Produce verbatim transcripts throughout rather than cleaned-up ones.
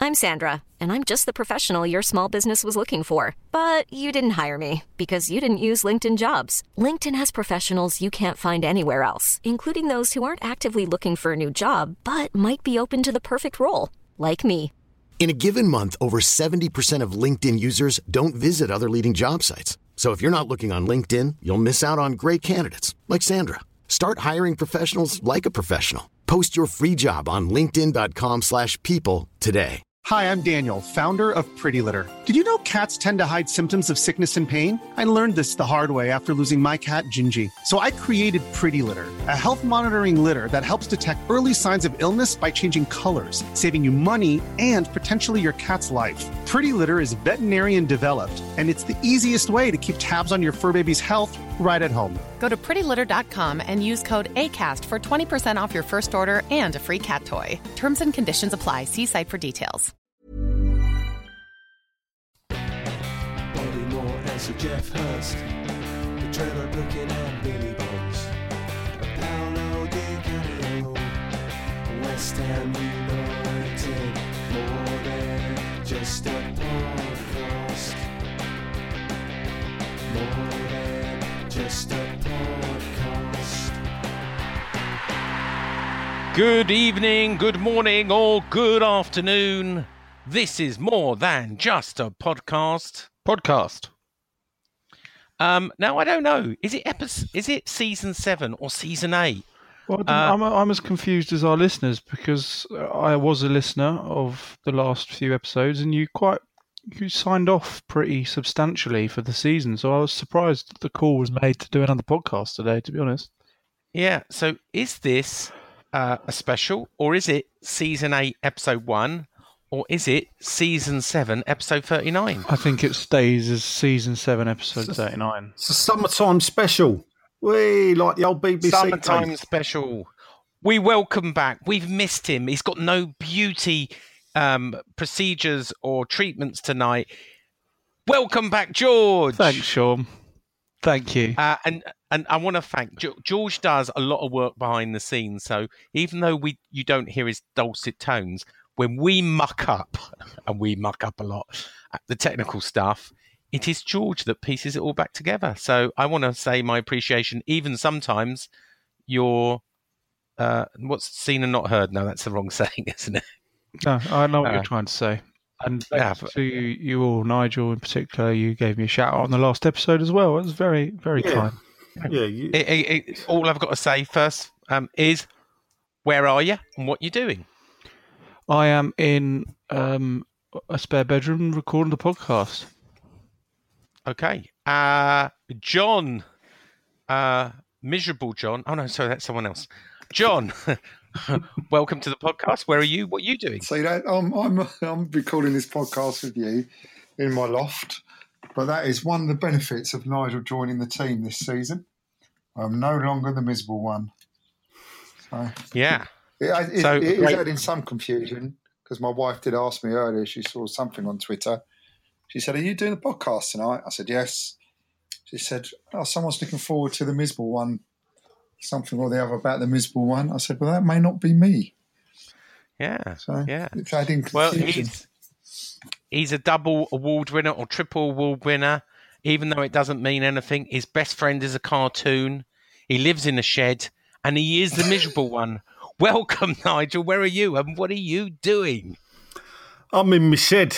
I'm Sandra, and I'm just the professional your small business was looking for. But you didn't hire me because you didn't use LinkedIn Jobs. LinkedIn has professionals you can't find anywhere else, including those who aren't actively looking for a new job, but might be open to the perfect role, like me. In a given month, over seventy percent of LinkedIn users don't visit other leading job sites. So if you're not looking on LinkedIn, you'll miss out on great candidates like Sandra. Start hiring professionals like a professional. Post your free job on linkedin.com slash people today. Hi, I'm Daniel, founder of Pretty Litter. Did you know cats tend to hide symptoms of sickness and pain? I learned this the hard way after losing my cat, Gingy. So I created Pretty Litter, a health monitoring litter that helps detect early signs of illness by changing colors, saving you money and potentially your cat's life. Pretty Litter is veterinarian developed, and it's the easiest way to keep tabs on your fur baby's health right at home. Go to pretty litter dot com and use code ACAST for twenty percent off your first order and a free cat toy. Terms and conditions apply. See site for details. Bobby Moore and Sir Jeff Hurst, the Trevor Brooking and Billy Bonds, Paolo Di Canio, West Ham United, more than just a podcast, more than just a podcast. Good evening, good morning, or good afternoon. This is More Than Just a Podcast. Podcast. Um, now, I don't know. Is it episode, Is it season seven or season eight? Well, Uh, I'm, I'm as confused as our listeners because I was a listener of the last few episodes, and you quite you signed off pretty substantially for the season. So I was surprised that the call was made to do another podcast today. To be honest, Yeah, so is this uh, a special, or is it season eight, episode one, or is it season seven, episode thirty-nine? I think it stays as season seven, episode thirty-nine. It's a summertime special. We like the old B B C Summertime days. special. We welcome back. We've missed him. He's got no beauty um, procedures or treatments tonight. Welcome back, George. Thanks, Sean. Thank you. Uh, and and I want to thank Ge- George. Does a lot of work behind the scenes. So even though we you don't hear his dulcet tones, when we muck up, and we muck up a lot, at the technical stuff, it is George that pieces it all back together. So I want to say my appreciation. Even sometimes you're uh, what's seen and not heard. No, that's the wrong saying, isn't it? No, I know what Uh, you're trying to say. And yeah, thanks but- to you all, Nigel in particular, you gave me a shout out on the last episode as well. It was very, very Yeah. kind. Yeah, you, It, it, it, all I've got to say first um, is, where are you and what you're doing? I am in um, a spare bedroom recording the podcast. Okay. Uh, John, uh, miserable John. Oh, no, sorry, that's someone else. John, welcome to the podcast. Where are you? What are you doing? See that I'm I'm I'm recording this podcast with you in my loft, but that is one of the benefits of Nigel joining the team this season. I'm no longer the miserable one. So Yeah. it, it, So, it is great. adding some confusion because my wife did ask me earlier. She saw something on Twitter. She said, "Are you doing a podcast tonight?" I said, "Yes." She said, "Oh, someone's looking forward to the miserable one." Something or the other about the miserable one. I said, well, that may not be me. Yeah. So Yeah. it's adding Well, confusion. he's, he's a double award winner or triple award winner, even though it doesn't mean anything. His best friend is a cartoon. He lives in a shed, and he is the miserable one. Welcome, Nigel. Where are you, and what are you doing? I'm in my shed.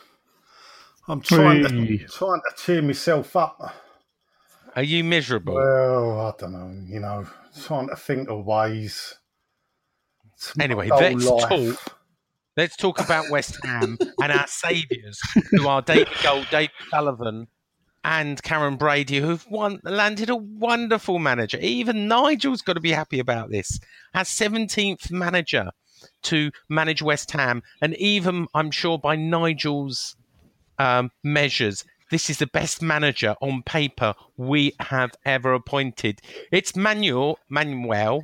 I'm trying Hey. to trying to cheer myself up. Are you miserable? Well, I don't know. You know, trying to think of ways. to my Anyway, whole let's life. talk. Let's talk about West Ham and our saviours, who are David Gold, David Sullivan, and Karen Brady, who've won, landed a wonderful manager. Even Nigel's got to be happy about this. Our seventeenth manager to manage West Ham, and even, I'm sure, by Nigel's um, measures, this is the best manager on paper we have ever appointed. It's Manuel Manuel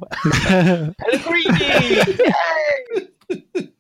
Pellegrini. Yay!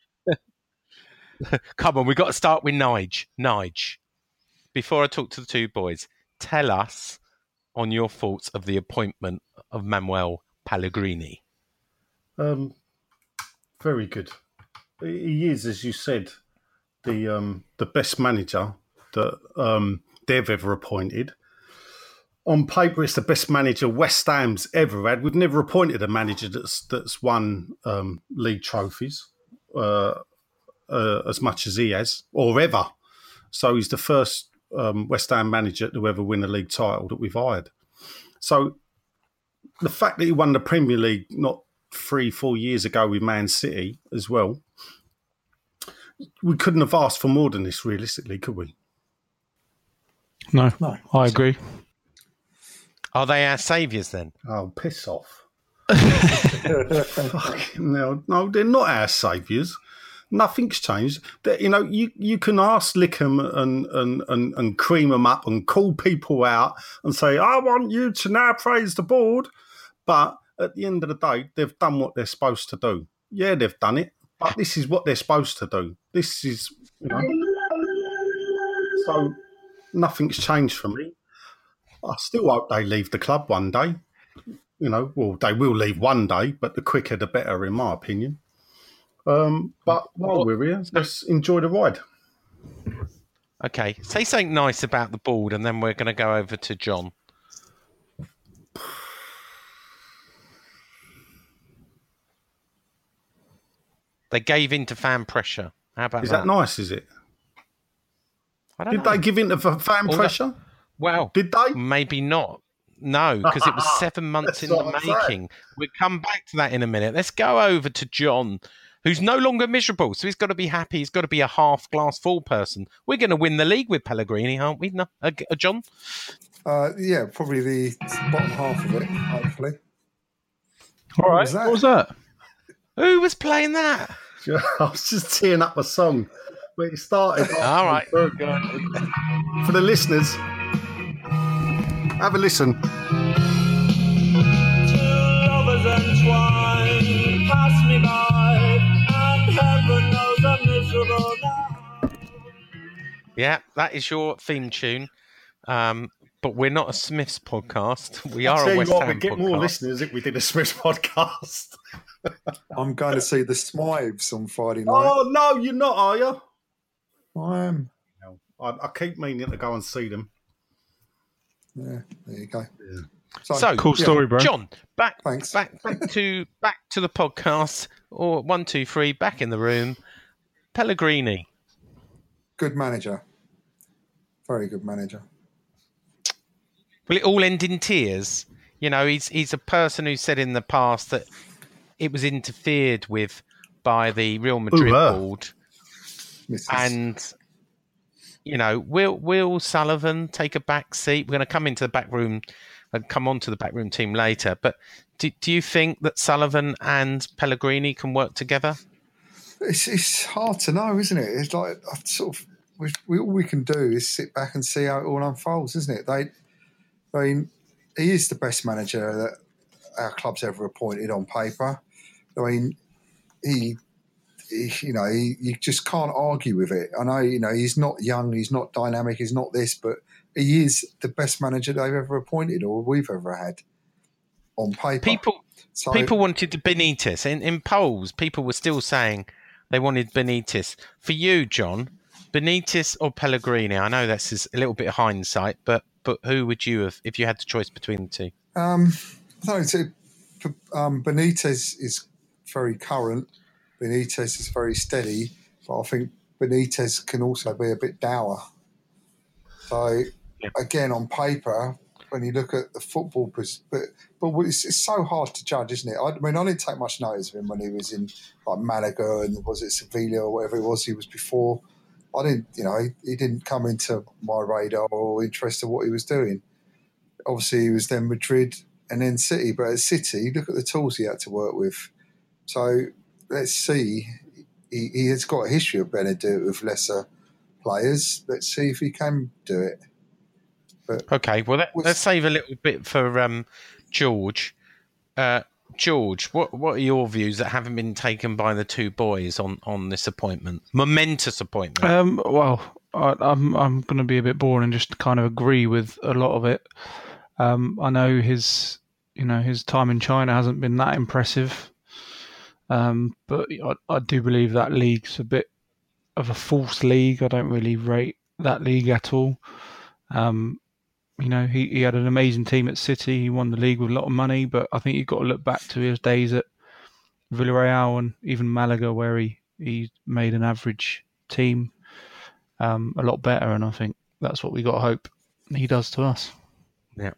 Come on, we've got to start with Nige. Nige, before I talk to the two boys, tell us on your thoughts of the appointment of Manuel Pellegrini. Um, very good. he is, as you said, the um, the best manager that um, they've ever appointed. On paper, it's the best manager West Ham's ever had. We've never appointed a manager that's that's won um, league trophies uh, uh, as much as he has, or ever. So he's the first um, West Ham manager to ever win a league title that we've hired. So the fact that he won the Premier League not three, four years ago with Man City as well, we couldn't have asked for more than this, realistically, could we? No, no. I agree. Are they our saviours then? Oh, piss off. no, no, they're not our saviours. Nothing's changed. You know, you, you can ask Lickham and, and, and, and cream them up and call people out and say, I want you to now praise the board. But at the end of the day, they've done what they're supposed to do. Yeah, they've done it, but this is what they're supposed to do. This is, you know. So nothing's changed for me. I still hope they leave the club one day. You know, well, they will leave one day, but the quicker the better, in my opinion. Um, but while we're here, let's enjoy the ride. Okay, say something nice about the board, and then we're going to go over to John. They gave in to fan pressure. How about is that? Is that nice, is it? I don't Did know. they give in to fan All pressure? That, well, did they? Maybe not. No, because it was seven months in the making. We'll come back to that in a minute. Let's go over to John, who's no longer miserable. So he's got to be happy. He's got to be a half glass full person. We're going to win the league with Pellegrini, aren't we? No, uh, John? Uh, yeah, probably the bottom half of it, hopefully. All right. What was that? What was that? Who was playing that? I was just teeing up a song where it started. All right. For the listeners, have a listen. Two lovers entwined, pass me by, and heaven knows I'm miserable now. Yeah, that is your theme tune. Um, but we're not a Smiths podcast. We I'll are tell a West you what, Ham we'd get podcast. more listeners if we did a Smiths podcast. I'm going to see the Smythes on Friday night. Oh, no, you're not, are you? I am. No, I, I keep meaning to go and see them. Yeah, there you go. Yeah. So, So, cool yeah. story, bro. John, back, Thanks. back, back to back to the podcast. Or one, two, three, back in the room. Pellegrini. Good manager. Very good manager. Will it all end in tears? You know, he's he's a person who said in the past that it was interfered with by the Real Madrid Ooh, uh. board. Missus And, you know, will will Sullivan take a back seat? We're going to come into the back room and come on to the back room team later. But do, do you think that Sullivan and Pellegrini can work together? It's it's hard to know, isn't it? It's like I sort of we, we all we can do is sit back and see how it all unfolds, isn't it? They, I mean, he is the best manager that our club's ever appointed on paper. I mean, he, he you know, he, you just can't argue with it. I know, you know, he's not young, he's not dynamic, he's not this, but he is the best manager they've ever appointed or we've ever had on paper. People so, people wanted Benitez. In, in polls, people were still saying they wanted Benitez. For you, John, Benitez or Pellegrini? I know this is a little bit of hindsight, but but who would you have if you had the choice between the two? Um, I don't know. Um, Benitez is very current. Benitez is very steady, but I think Benitez can also be a bit dour. So, yeah. Again, on paper, when you look at the football, pers- but but it's, it's so hard to judge, isn't it? I, I mean, I didn't take much notice of him when he was in like Malaga and was it Sevilla or whatever it was he was before. I didn't, you know, he, he didn't come into my radar or interest in what he was doing. Obviously, he was then Madrid and then City, but at City, look at the tools he had to work with. So let's see. He, he has got a history of being able to do it with lesser players. Let's see if he can do it. But okay, well, let, let's save a little bit for um, George. Uh, George, what what are your views that haven't been taken by the two boys on, on this appointment? Momentous appointment. Um, well, I, I'm I'm going to be a bit boring and just kind of agree with a lot of it. Um, I know his you know his time in China hasn't been that impressive. Um, but I, I do believe that league's a bit of a false league. I don't really rate that league at all. Um, you know, he, he had an amazing team at City. He won the league with a lot of money, but I think you've got to look back to his days at Villarreal and even Malaga, where he, he made an average team um, a lot better. And I think that's what we got to hope he does to us. Yeah.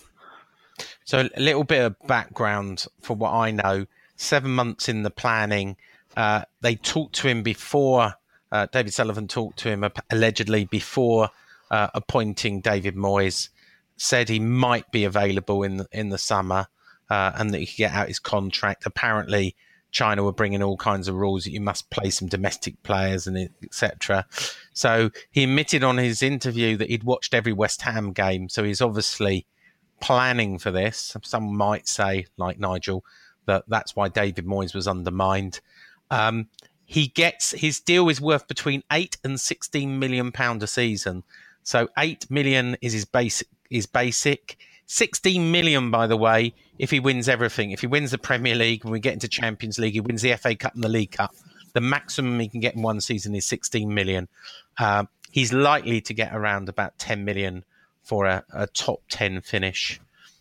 So a little bit of background for what I know. Seven months in the planning. Uh, they talked to him before, uh, David Sullivan talked to him allegedly before uh, appointing David Moyes, said he might be available in the, in the summer uh, and that he could get out his contract. Apparently, China were bringing all kinds of rules that you must play some domestic players and et cetera. So he admitted on his interview that he'd watched every West Ham game. So he's obviously planning for this. Some might say, like Nigel, that that's why David Moyes was undermined. Um, he gets his deal is worth between eight and sixteen million pound a season. So eight million is his basic. Is basic. Sixteen million, by the way, if he wins everything. If he wins the Premier League, when we get into Champions League, he wins the F A Cup and the League Cup. The maximum he can get in one season is sixteen million. Uh, he's likely to get around about ten million for a, a top ten finish.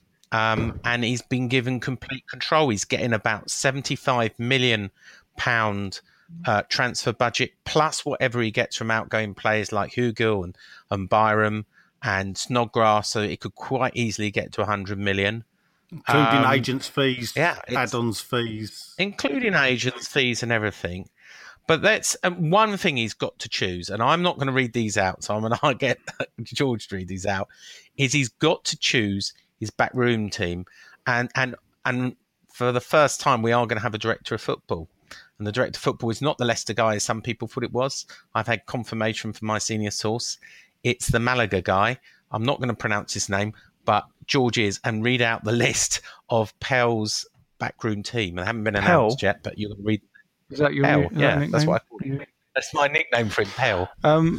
Um, and he's been given complete control. He's getting about seventy-five million pounds uh, transfer budget, plus whatever he gets from outgoing players like Hugo and, and Byram and Snodgrass, so it could quite easily get to one hundred million. Including Um, agents' fees, yeah, add-ons fees. Including agents' fees and everything. But that's um, one thing he's got to choose, and I'm not going to read these out, so I'm going to get George to read these out, is he's got to choose his backroom team. And, and, and for the first time, we are going to have a director of football. And the director of football is not the Leicester guy, as some people thought it was. I've had confirmation from my senior source. It's the Malaga guy. I'm not going to pronounce his name, but George is, and read out the list of Pell's backroom team. They haven't been announced Pell? yet, but you'll read. Is that your Pell? is that Yeah, nickname? that's what I call him. That's my nickname for him, Pell. Um,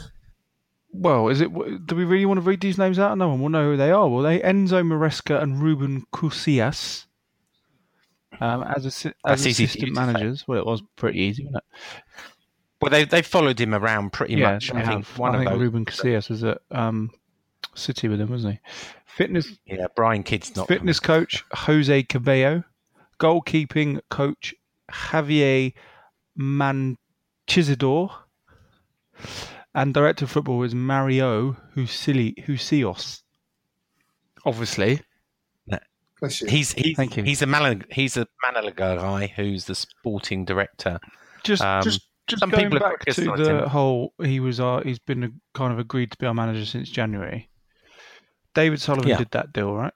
well, is it? Do we really want to read these names out? No one will know who they are, will they? Enzo Maresca and Ruben Casillas um, as, a, as That's easy for assistant you to say. managers. Well, it was pretty easy, wasn't it? Well, they they followed him around pretty yeah, much. they I think have. one I of think those. Ruben Casillas was at um, City with him, wasn't he? Fitness Yeah, Brian Kidd's not. fitness coach Jose Cabello, goalkeeping coach Javier Manchizador, and director of football is Mario Husili, Husios. Obviously. Bless you. He's he's Thank you. he's a Malaga he's a Malaga guy who's the sporting director. Just, Um, just, just some going people have back to criticised the him. whole, he was, uh, he's been a, kind of agreed to be our manager since January. David Sullivan Yeah. did that deal, right?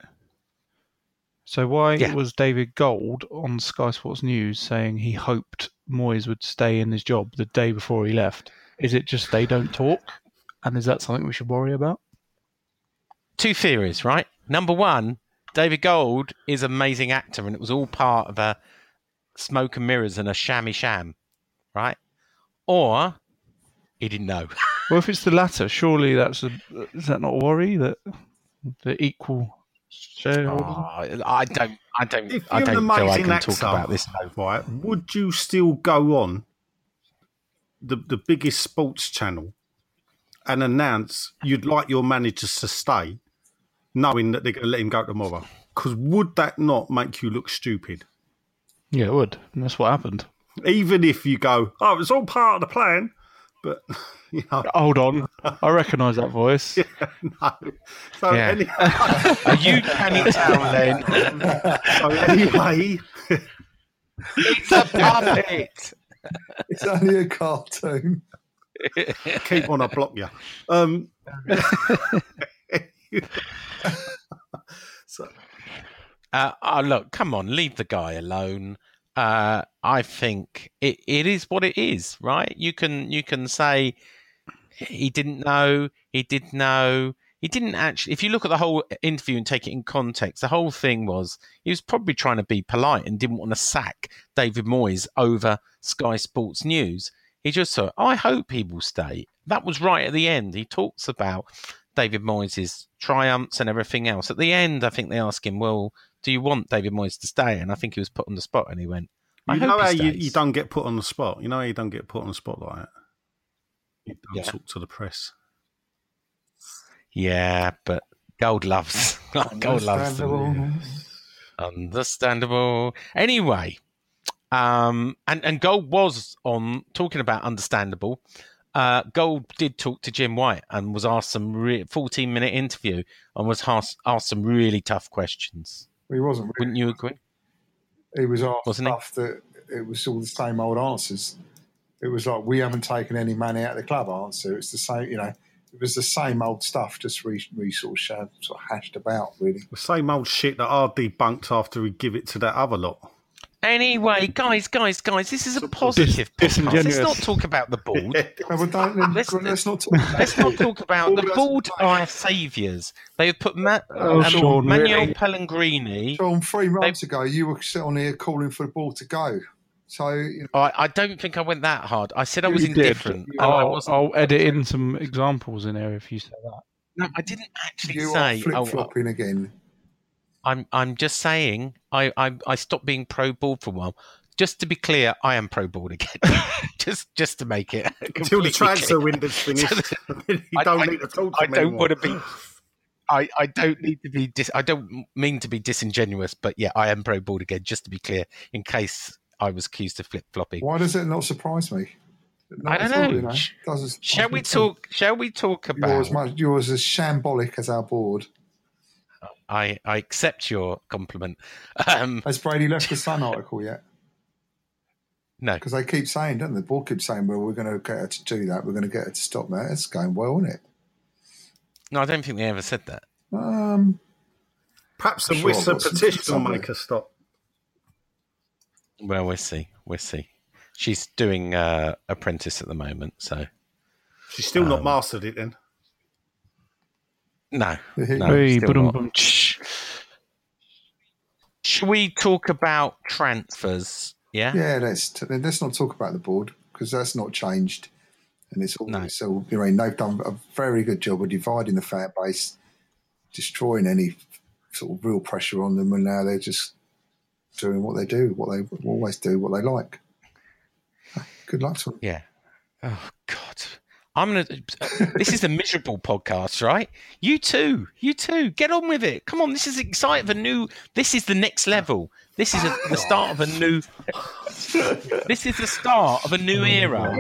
So why Yeah. was David Gold on Sky Sports News saying he hoped Moyes would stay in his job the day before he left? Is it just they don't talk? And is that something we should worry about? Two theories, right? Number one, David Gold is an amazing actor, and it was all part of a smoke and mirrors and a shammy sham, right? Or he didn't know. Well, if it's the latter, surely that's a, is that not a worry that the equal shareholders? Oh, I don't, I don't, If I you're an don't feel I amazing can actor, talk about this. No. right, would you still go on the the biggest sports channel and announce you'd like your managers to stay, knowing that they're going to let him go tomorrow? Because would that not make you look stupid? Yeah, it would. And that's what happened. Even if you go, oh, it's all part of the plan, but you know, Hold on. I recognise that voice. no. So, Yeah. any, Are you Danny Townend? so anyway, It's a puppet. It's only a cartoon. keep on, I block you. Um, so, Uh, oh, look, come on, leave the guy alone. Uh, I think it, it is what it is, right? You can you can say he didn't know, he did know, he didn't actually. If you look at the whole interview and take it in context, the whole thing was he was probably trying to be polite and didn't want to sack David Moyes over Sky Sports News. He just thought, I hope he will stay. That was right at the end. He talks about David Moyes' triumphs and everything else. At the end, I think they asked him, well, do you want David Moyes to stay? And I think he was put on the spot and he went, I You hope know he how you, stays. you don't get put on the spot. You know how you don't get put on the spot like that. You don't Yeah. talk to the press. Yeah, but Gold loves Gold loves them. Understandable. Understandable. Anyway, um, and and Gold was on talking about understandable. Uh, Gold did talk to Jim White and was asked some re- fourteen minute interview and was asked, asked some really tough questions. He wasn't really. Wouldn't you agree? He was asked Wasn't he? stuff that it was all the same old answers. It was like, we haven't taken any money out of the club answer. It's the same, you know, it was the same old stuff, just re, re sort, of shat, sort of hashed about, really. The same old shit that R D bunked after he give it to that other lot. Anyway, guys, guys, guys, this is a positive Dis- podcast. Let's disingenuous. not talk about the board. No, but don't, Let's- let's, not talk about Let's not talk about All the that's- board are our saviours. They have put Ma- Oh, um, Sean, Manuel really? Pellegrini. Sean, three months ago, you were sitting on here calling for the ball to go. So, you know, I, I don't think I went that hard. I said I was You did. indifferent. and I I'll, wasn't. I'll edit in some examples in there if you say that. No, I didn't actually you are say. flip Oh, flopping again. I'm. I'm just saying. I, I. I stopped being pro board for a while. Just to be clear, I am pro board again. just. Just to make it Until the completely transfer clear. window's finished. So you I- don't I- need to talk to I him don't anymore. want to be. I, I don't need to be. Dis, I don't mean to be disingenuous, but yeah, I am pro board again. Just to be clear, in case I was accused of flip flopping. Why does it not surprise me? Not I don't at all, know. you know. Doesn't surprise Shall me we at all. talk? Shall we talk You're about? as, much, you're as shambolic as our board. I, I accept your compliment. Um, Has Brady left the Sun article yet? no, Because they keep saying, don't they? The board keeps saying, well, we're going to get her to do that. We're going to get her to stop that. It's going well, isn't it? no, I don't think they ever said that. Um, Perhaps the Sure, Whistler I've got some petition will somewhere. make her stop. Well, we'll see. We'll see. She's doing uh, Apprentice at the moment, so She's still not Um, mastered it then. no. no Hey, still ba-dum not. bum. Should we talk about transfers? Yeah. yeah, let's, let's not talk about the board because that's not changed. And it's all, No. it's all, I mean, they've done a very good job of dividing the fan base, destroying any sort of real pressure on them, and now they're just doing what they do, what they always do, what they like. Good luck to them. Yeah. Oh God. I'm gonna. This is a miserable podcast, right? You too. You too. Get on with it. Come on. This is exciting. A new. This is the next level. This is a, the start of a new. This is the start of a new era.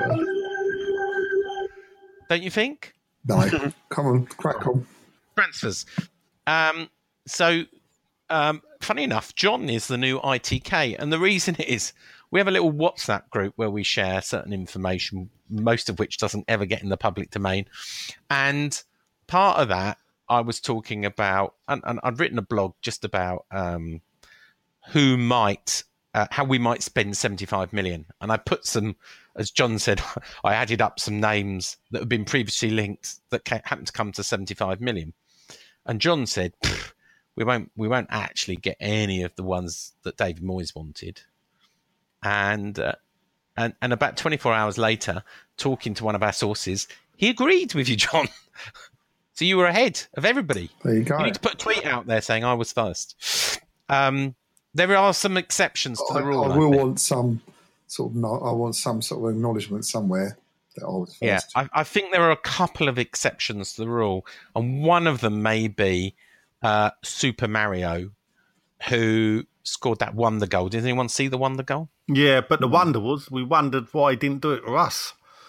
Don't you think? No, come on, crack on. Transfers. Um. So, um. Funny enough, John is the new I T K, and the reason is we have a little WhatsApp group where we share certain information, most of which doesn't ever get in the public domain. And part of that, I was talking about, and, and I'd written a blog just about um, who might, uh, how we might spend seventy-five million. And I put some, as John said, I added up some names that had been previously linked that ca- happened to come to seventy-five million. And John said, we won't, we won't actually get any of the ones that David Moyes wanted. And, uh, and and about twenty-four hours later, talking to one of our sources, he agreed with you, John. So you were ahead of everybody. There you go. You need to put a tweet out there saying I was first. Um, there are some exceptions to I, the rule. I I will think. want some sort of. No, I want some sort of acknowledgement somewhere that I was first. Yeah, I, I think there are a couple of exceptions to the rule, and one of them may be uh, Super Mario, who scored that wonder goal. Did anyone see the wonder goal? Yeah, but the wonder was we wondered why he didn't do it to us.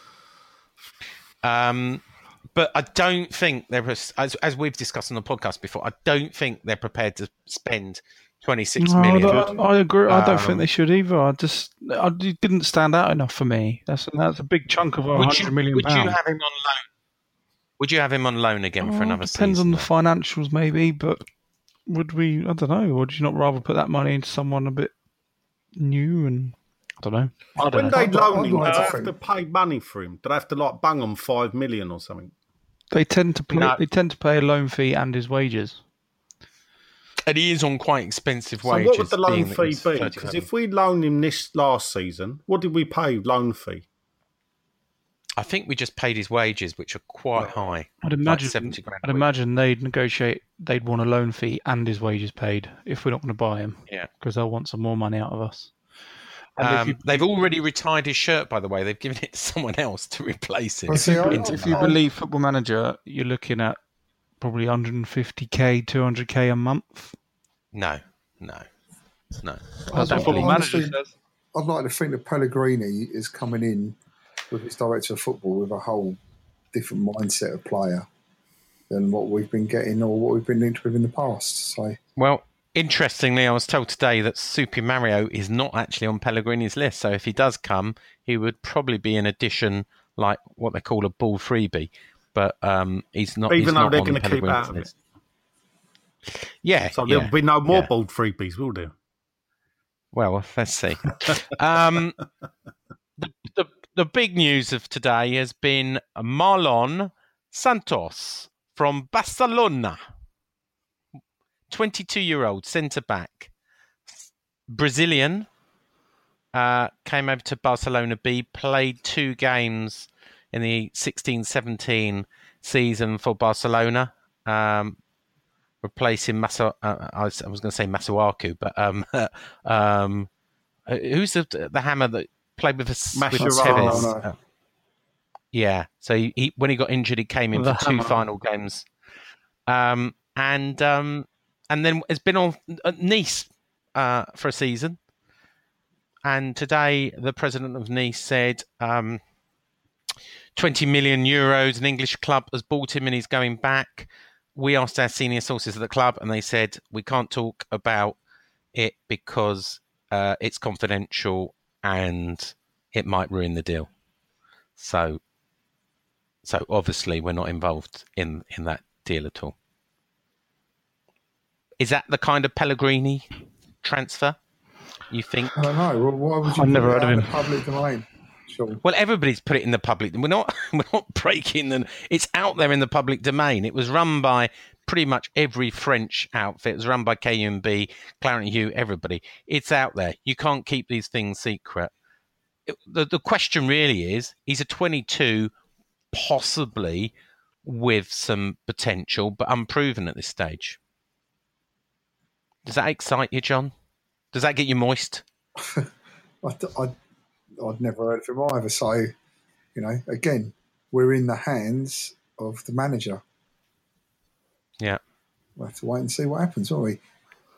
Um, but I don't think they're, as, as we've discussed on the podcast before, I don't think they're prepared to spend twenty-six No, million. I, I agree. I don't Um, think they should either. I just, I, it didn't stand out enough for me. That's that's a big chunk of our Would hundred you, million would you pounds. have him on loan? Would you have him on loan again for Oh, another depends season? on the financials, maybe. But would we? I don't know. Would you not rather put that money into someone a bit new? And I don't know. I don't When know. they I'd- loan I'd him, do like they to have think- to pay money for him? Do they have to like bung on five million or something? They tend to play, No. they tend to pay a loan fee and his wages. And he is on quite expensive So wages. what would the loan being that fee he's be? thirty-seven. Because if we loaned him this last season, what did we pay loan fee? I think we just paid his wages, which are quite high. I'd like imagine. seventy grand. I'd imagine they'd negotiate. They'd want a loan fee and his wages paid if we're not going to buy him. Yeah. Because they'll want some more money out of us. Um, you, they've already retired his shirt, by the way. They've given it to someone else to replace it. Well, see, I- Into- if you believe Football Manager, you're looking at probably one hundred fifty k, two hundred k a month. no, no, no. That's I what don't Football believe Manager honestly- says. I'd like to think that Pellegrini is coming in with his director of football with a whole different mindset of player than what we've been getting or what we've been linked with in the past. So, Well, interestingly, I was told today that Super Mario is not actually on Pellegrini's list. So if he does come, he would probably be an addition, like what they call a ball freebie. But um, he's not. Even he's though not they're on going to keep Pellegrini's out of it. list. Yeah. So yeah, there'll be no more yeah. bold freebies, will there? Well, let's see. um, the, the the big news of today has been Marlon Santos from Barcelona, twenty-two-year-old centre back, Brazilian. Uh, came over to Barcelona B, played two games in the sixteen seventeen season for Barcelona. Um, replacing Masa, uh, I was, I was going to say Masuaku, but um, um, who's the, the hammer that played with us? With Mascherano. Tevez? Uh, yeah, so he, he, when he got injured, he came in The for two hammer. final games, um, and um, and then has been on at Nice uh, for a season. And today, the president of Nice said um, twenty million euros, an English club has bought him and he's going back. We asked our senior sources at the club and they said, we can't talk about it because uh, it's confidential and it might ruin the deal. So, so obviously we're not involved in, in that deal at all. Is that the kind of Pellegrini transfer, you think? I don't know. Well, why would you I've put never it heard of out in him. the public domain? Sure. Well, everybody's put it in the public. We're not. We're not breaking them. It's out there in the public domain. It was run by pretty much every French outfit. It was run by K U M B, Clarence Hugh, everybody. It's out there. You can't keep these things secret. It, the the question really is: he's a twenty-two, possibly with some potential, but unproven at this stage. Does that excite you, John? Does that get you moist? I, I, I'd never heard of him either. So, you know, again, we're in the hands of the manager. Yeah. We'll have to wait and see what happens, won't we?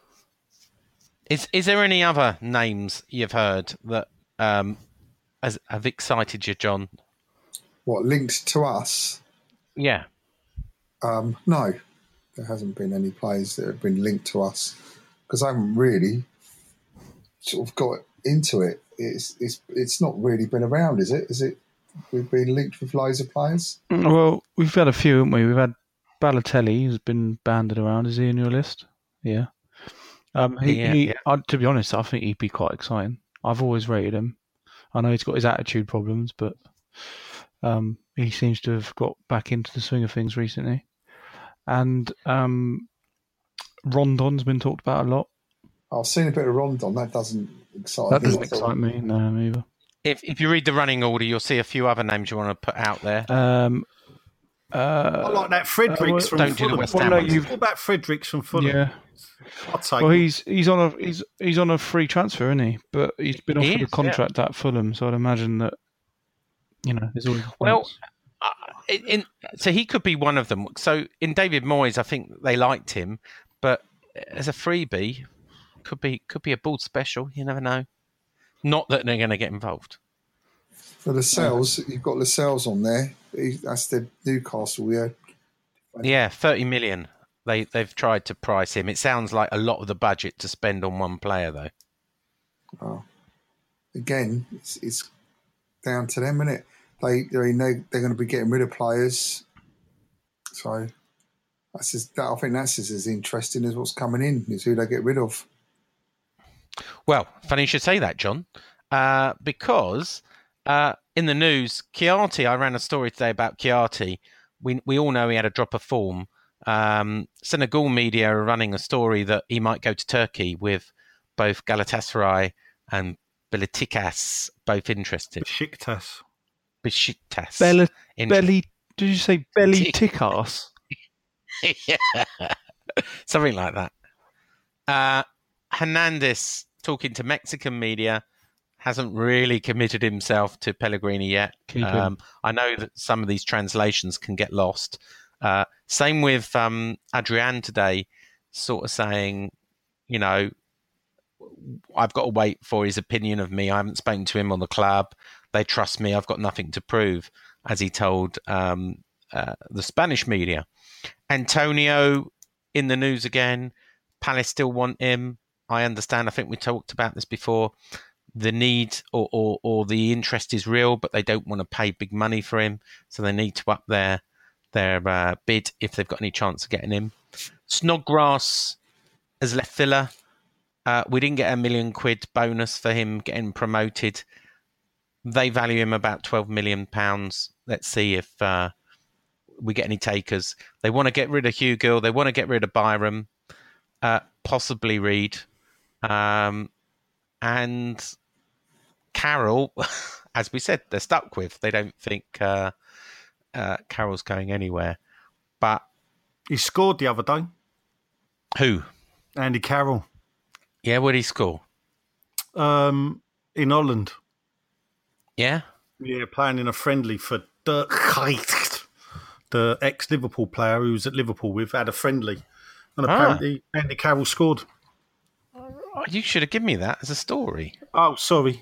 Is is there any other names you've heard that um, has, have excited you, John? What, linked to us? Yeah. Um, no, there hasn't been any players that have been linked to us because I haven't really sort of got into it. It's it's it's not really been around, is it? Is it? We've been linked with loads of players. Well, we've had a few, haven't we? We've had Balotelli, who's been banded around. Is he in your list? Yeah. Um, he, Yeah, he, yeah. I, to be honest, I think he'd be quite exciting. I've always rated him. I know he's got his attitude problems, but um, he seems to have got back into the swing of things recently. And um, Rondon's been talked about a lot. I've seen a bit of Rondon. That doesn't excite That me. doesn't at all. excite me, no, neither. If if you read the running order, you'll see a few other names you want to put out there. Um, uh, I like that Fredericks uh, from don't do the Fulham. West Well, Ham no, ones. you've- What about Fredericks from Fulham? yeah. I'll take Well, him. he's he's on a he's he's on a free transfer, isn't he? But he's been He offered is, a contract at Fulham, so I'd imagine that you know there's always Well, points. uh, in, in, so he could be one of them. So in David Moyes, I think they liked him, but as a freebie, could be could be a bald special. You never know. Not that they're going to get involved. For Lascelles, you've got Lascelles on there. He, that's the Newcastle, yeah. Yeah, thirty million. They they've tried to price him. It sounds like a lot of the budget to spend on one player, though. Oh. Again, it's, it's down to them, isn't it? They they know they're going to be getting rid of players, so that's just, that, I think that's just as interesting as what's coming in is who they get rid of. Well, funny you should say that, John, uh, because uh, in the news, Chiati, I ran a story today about Chiati. We we all know he had a drop of form. Um, Senegal media are running a story that he might go to Turkey with both Galatasaray and Besiktas both interested. Besiktas. Besiktas. Bella, Inter- belly. Did you say belly Tick. tick ass? yeah. Something like that. Uh, Hernandez, talking to Mexican media, hasn't really committed himself to Pellegrini yet. Keep him. Um, I know that some of these translations can get lost. Uh, same with um, Adrian today, sort of saying, you know, I've got to wait for his opinion of me. I haven't spoken to him on the club. They trust me. I've got nothing to prove, as he told um, uh, the Spanish media. Antonio in the news again. Palace still want him. I understand. I think we talked about this before. The need or, or, or the interest is real, but they don't want to pay big money for him. So they need to up their, their uh, bid if they've got any chance of getting him. Snodgrass has left Villa. Uh, we didn't get a million quid bonus for him getting promoted. They value him about twelve million pounds. Let's see if uh, we get any takers. They want to get rid of Hugill. They want to get rid of Byram, uh, possibly Reed. Um, and Carroll, as we said, they're stuck with. They don't think uh, uh, Carroll's going anywhere. But he scored the other day. Who? Andy Carroll. Yeah, where did he score? Um, in Holland. Yeah? Yeah, playing in a friendly for Dirk Kuyt, the ex-Liverpool player who was at Liverpool with, had a friendly. And apparently ah. Andy Carroll scored. Oh, you should have given me that as a story. Oh, sorry.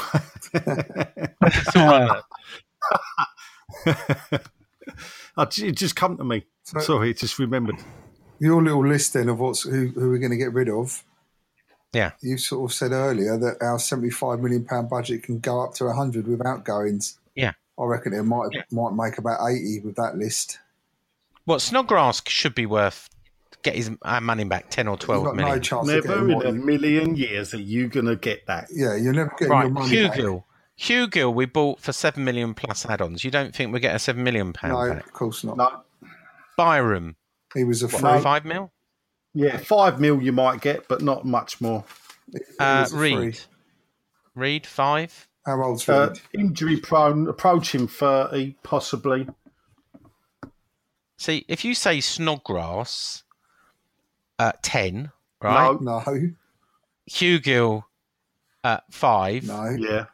It just come to me. So, sorry, it just remembered. Your little list then of what's who, who we're going to get rid of. Yeah. You sort of said earlier that our seventy-five million pounds budget can go up to one hundred with outgoings. Yeah. I reckon it might yeah. might make about eighty with that list. Well, Snodgrass should be worth, get his money back, ten or twelve got million. No chance never in a million years are you going to get that. Yeah, you're never getting right, your money Hugill. back. Hugill we bought for seven million plus add-ons. You don't think we get a seven million pound No, back? of course not. No. Byram. He was a what, free. Five mil? Yeah, five mil you might get, but not much more. Uh, Reed. Reed, five. How old's Reed? Uh, injury prone, approaching thirty, possibly. See, if you say Snodgrass, uh, ten, right? No. no. Hugill, uh, five. No. Yeah.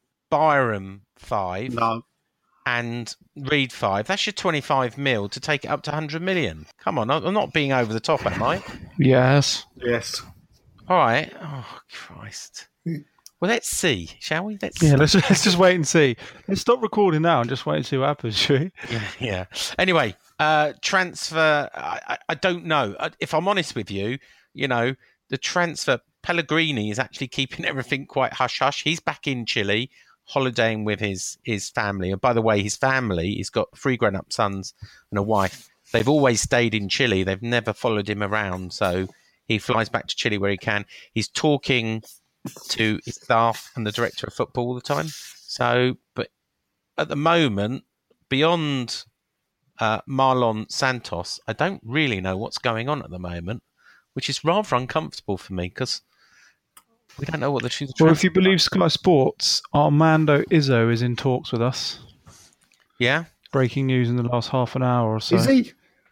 Byram, five. No. And Reed, five. That's your twenty-five mil to take it up to one hundred million. Come on, I'm not being over the top, am I? Yes. Yes. All right. Oh, Christ. Well, let's see, shall we? Let's yeah, see. let's, let's just wait and see. Let's stop recording now and just wait and see what happens, shall we? Yeah, yeah. Anyway, uh, transfer, I, I, I don't know. If I'm honest with you, you know, the transfer, Pellegrini is actually keeping everything quite hush-hush. He's back in Chile, holidaying with his, his family. And by the way, his family, he's got three grown-up sons and a wife. They've always stayed in Chile. They've never followed him around, so he flies back to Chile where he can. He's talking to his staff and the director of football all the time. So, but at the moment, beyond uh, Marlon Santos, I don't really know what's going on at the moment, which is rather uncomfortable for me because we don't know what the truth. Well, if you believe Sky Sports, Armando Izzo is in talks with us. Yeah, breaking news in the last half an hour or so. Is he?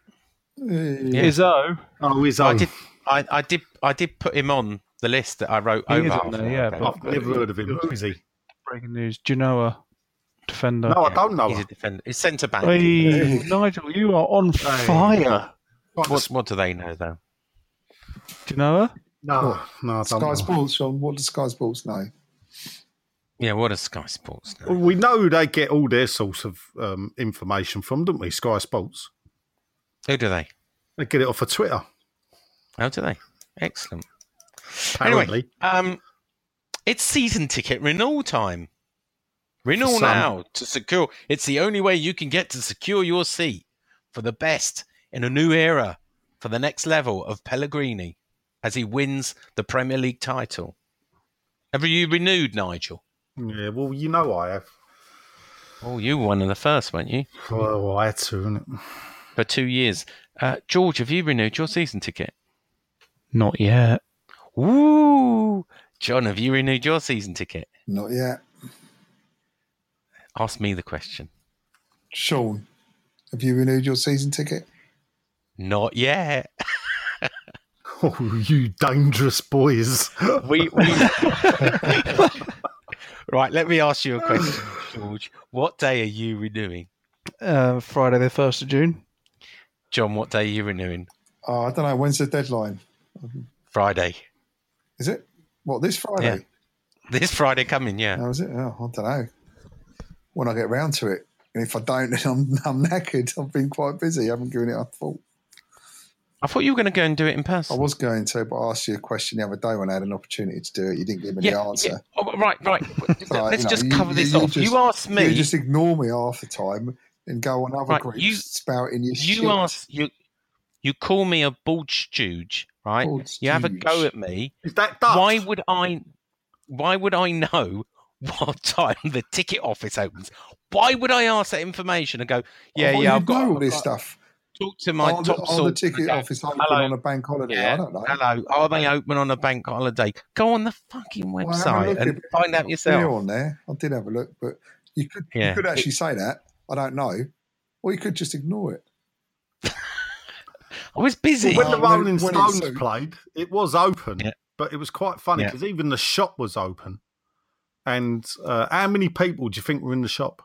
Yeah. Izzo. Oh, Izzo. I did. I, I did. I did put him on the list that I wrote he over. Is on there, yeah, I've never heard of him. Who is he? Breaking news. Genoa defender. No, I don't know. He's a defender. He's centre back. Hey, Nigel, you are on fire. What, what do they know though? Genoa? No, no, I don't Sky know. Sports, Sean. What does Sky Sports know? Yeah, what does Sky Sports know? Well, we know they get all their source of um, information from, don't we? Sky Sports. Who do they? They get it off of Twitter. How do they? Excellent. Apparently. Anyway, um, it's season ticket renewal time. Renewal now to secure. It's the only way you can get to secure your seat for the best in a new era for the next level of Pellegrini as he wins the Premier League title. Have you renewed, Nigel? Yeah, well, you know I have. Oh, you were one of the first, weren't you? Well, I had to, innit? For two years. Uh, George, have you renewed your season ticket? Not yet. Ooh. John, have you renewed your season ticket? Not yet. Ask me the question. Sean, have you renewed your season ticket? Not yet. Oh, you dangerous boys. we, we, Right, let me ask you a question, George. What day are you renewing? Uh, Friday the first of June. John, what day are you renewing? Oh, I don't know. When's the deadline? Friday. Is it? What, this Friday? Yeah. This Friday coming, yeah. Oh, is it? Oh, I don't know. When I get round to it. And if I don't, then I'm, I'm knackered. I've been quite busy. I haven't given it a thought. I thought you were going to go and do it in person. I was going to, but I asked you a question the other day when I had an opportunity to do it. You didn't give me the Yeah, answer. yeah. Oh, right, right. Like, Let's you know, just you- cover this you off. just- you asked me. You just ignore me half the time and go on other Right, groups you- spouting your shit. You ask you. You call me a bald stooge, right? Bald You have a stooge. go at me. Is that Dutch? Why would I? Why would I know what time the ticket office opens? Why would I ask that information and go? Yeah, Oh, yeah, you I've got know all I've this got- stuff. Talk to my Are the, top are the sort. ticket Okay. office open Hello. on a bank holiday? Yeah. I don't know. Hello. Are they open on a bank holiday? Go on the fucking Well, have a website look and if- find out Clear yourself. on there. I did have a look, but you could Yeah. you could actually say that. I don't know, or you could just ignore it. I was busy. When the Well, when- Rolling when it's Stones so- played, it was open, Yeah. but it was quite funny Yeah. because even the shop was open. And uh, how many people do you think were in the shop?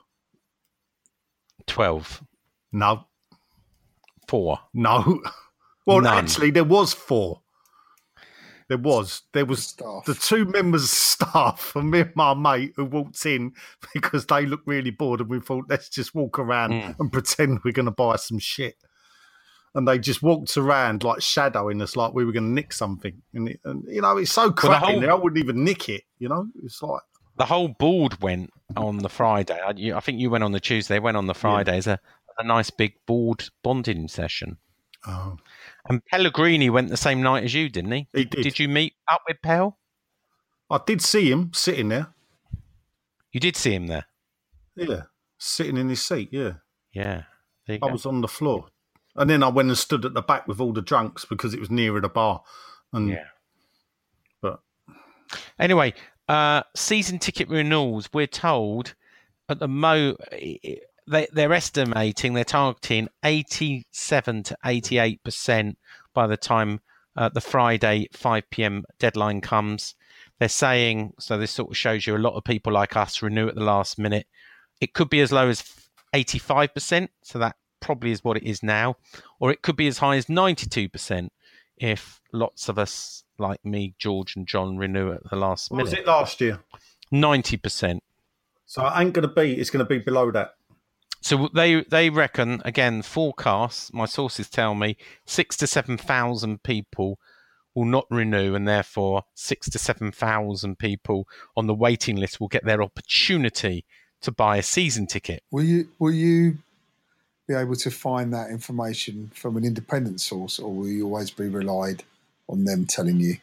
Twelve. No, Four. no. Well, None. actually, there was four. There was. There was Staff. the two members of staff and me and my mate who walked in because they looked really bored and we thought, let's just walk around Mm. and pretend we're going to buy some shit. And they just walked around like shadowing us like we were going to nick something. And, it, and you know, it's so the crap in whole- there, I wouldn't even nick it, you know? It's like, The whole board went on the Friday. I, you, I think you went on the Tuesday. Went on the Friday as a, a nice big board bonding session. oh, And Pellegrini went the same night as you, didn't he? he did. Did you meet up with Pell? I did see him sitting there. You did see him there. Yeah, sitting in his seat, yeah. Yeah. There you I go. was on the floor. And then I went and stood at the back with all the drunks because it was nearer the bar. And Yeah. But Anyway, uh, season ticket renewals. We're told at the mo they they're estimating they're targeting eighty-seven to eighty-eight percent by the time uh, the Friday five p.m. deadline comes. They're saying, so this sort of shows you a lot of people like us renew at the last minute. It could be as low as eighty-five percent, so that probably is what it is now, or it could be as high as ninety-two percent if lots of us like me, George and John renew at the last what was minute. it last year? ninety percent. So it ain't going to be, it's going to be below that. So they they reckon, again, forecasts, my sources tell me, six to seven thousand people will not renew, and therefore six to seven thousand people on the waiting list will get their opportunity to buy a season ticket. Will you will you be able to find that information from an independent source, or will you always be relied on them telling you?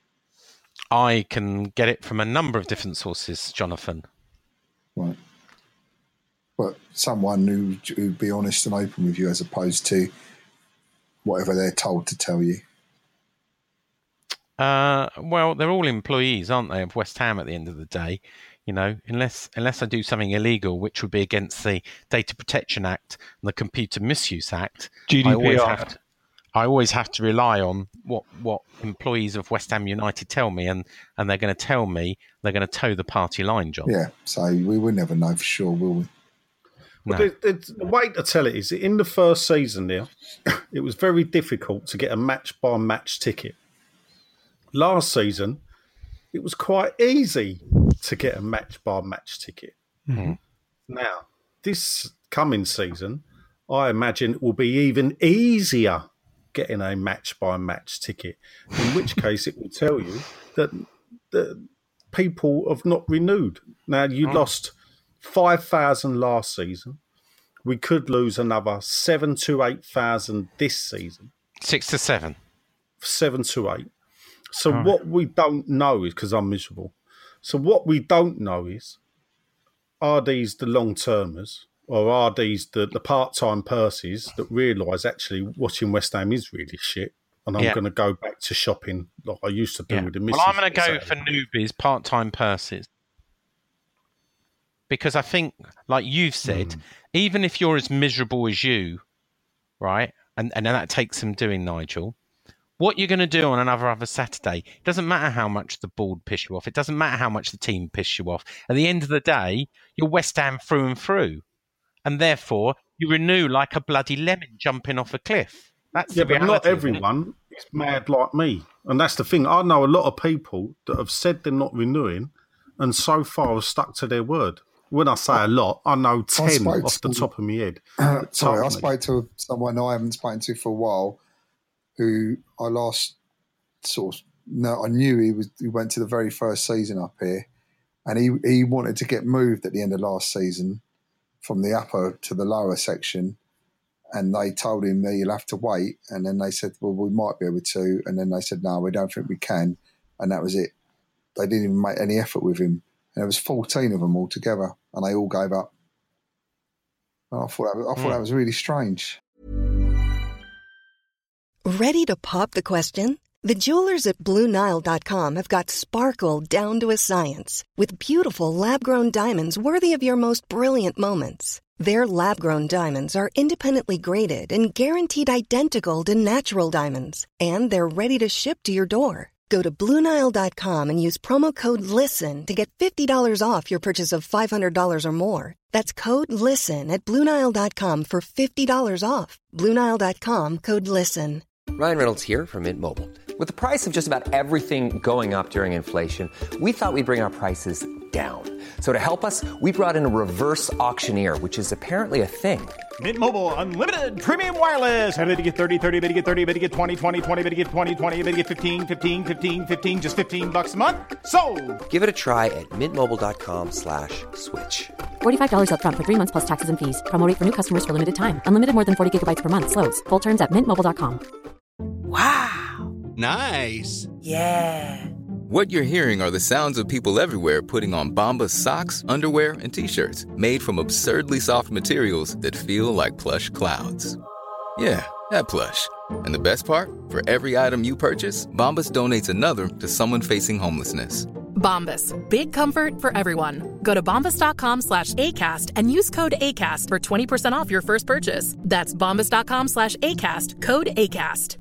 I can get it from a number of different sources, Jonathan. Right. But someone who who'd be honest and open with you, as opposed to whatever they're told to tell you. Uh, well, they're all employees, aren't they, of West Ham at the end of the day? You know, unless unless I do something illegal, which would be against the Data Protection Act and the Computer Misuse Act, G D I always P R. have to, I always have to rely on what, what employees of West Ham United tell me, and, and they're going to tell me they're going to toe the party line, John. Yeah. So we will never know for sure, will we? No. Well, there- there's- the way to tell it is that in the first season there, it was very difficult to get a match by match ticket. Last season, it was quite easy to get a match by match ticket. Mhm. Now, this coming season, I imagine it will be even easier getting a match by match ticket, in which case it will tell you that the people have not renewed. Now, you lost five thousand last season. We could lose another seven to eight thousand this season. Six to seven. Seven to eight. So what we don't know is, because I'm miserable, so what we don't know is, are these the long-termers, or are these the, the part-time purses that realise actually watching West Ham is really shit, and I'm Yeah. going to go back to shopping like I used to do Yeah. with the Well, missus. I'm going to go Saturday. for newbies, part-time purses. Because I think, like you've said, Hmm. even if you're as miserable as you, right, and, and that takes some doing, Nigel, what you're going to do on another other Saturday, it doesn't matter how much the board piss you off. It doesn't matter how much the team piss you off. At the end of the day, you're West Ham through and through. And therefore, you renew like a bloody lemon jumping off a cliff. That's yeah, the but reality, not everyone is mad like me. And that's the thing. I know a lot of people that have said they're not renewing and so far have stuck to their word. When I say a lot, I know ten I off the top of my head. Uh, sorry, I spoke to someone I haven't spoken to for a while who I last sort of, no, I knew he was. He went to the very first season up here and he, he wanted to get moved at the end of last season from the upper to the lower section. And they told him that you'll have to wait. And then they said, well, we might be able to. And then they said, no, we don't think we can. And that was it. They didn't even make any effort with him. And there was fourteen of them all together, and they all gave up. And I thought that was, I thought mm. that was really strange. Ready to pop the question? The jewelers at Blue Nile dot com have got sparkle down to a science with beautiful lab-grown diamonds worthy of your most brilliant moments. Their lab-grown diamonds are independently graded and guaranteed identical to natural diamonds, and they're ready to ship to your door. Go to Blue Nile dot com and use promo code LISTEN to get fifty dollars off your purchase of five hundred dollars or more. That's code LISTEN at Blue Nile dot com for fifty dollars off. Blue Nile dot com, code LISTEN. Ryan Reynolds here from Mint Mobile. With the price of just about everything going up during inflation, we thought we'd bring our prices down. So to help us, we brought in a reverse auctioneer, which is apparently a thing. Mint Mobile Unlimited Premium Wireless. How to get thirty, thirty, bit to get thirty, bit to get twenty, twenty, twenty, bit to get twenty, twenty, bit to get fifteen, fifteen, fifteen, fifteen, just fifteen bucks a month? Sold! Give it a try at mintmobile.com slash switch. forty-five dollars up front for three months plus taxes and fees. Promo rate for new customers for limited time. Unlimited more than forty gigabytes per month. Slows full terms at mint mobile dot com. Wow. Nice. Yeah. What you're hearing are the sounds of people everywhere putting on Bombas socks, underwear, and T-shirts made from absurdly soft materials that feel like plush clouds. Yeah, that plush. And the best part? For every item you purchase, Bombas donates another to someone facing homelessness. Bombas. Big comfort for everyone. Go to bombas.com slash ACAST and use code ACAST for twenty percent off your first purchase. That's bombas.com slash ACAST. Code ACAST.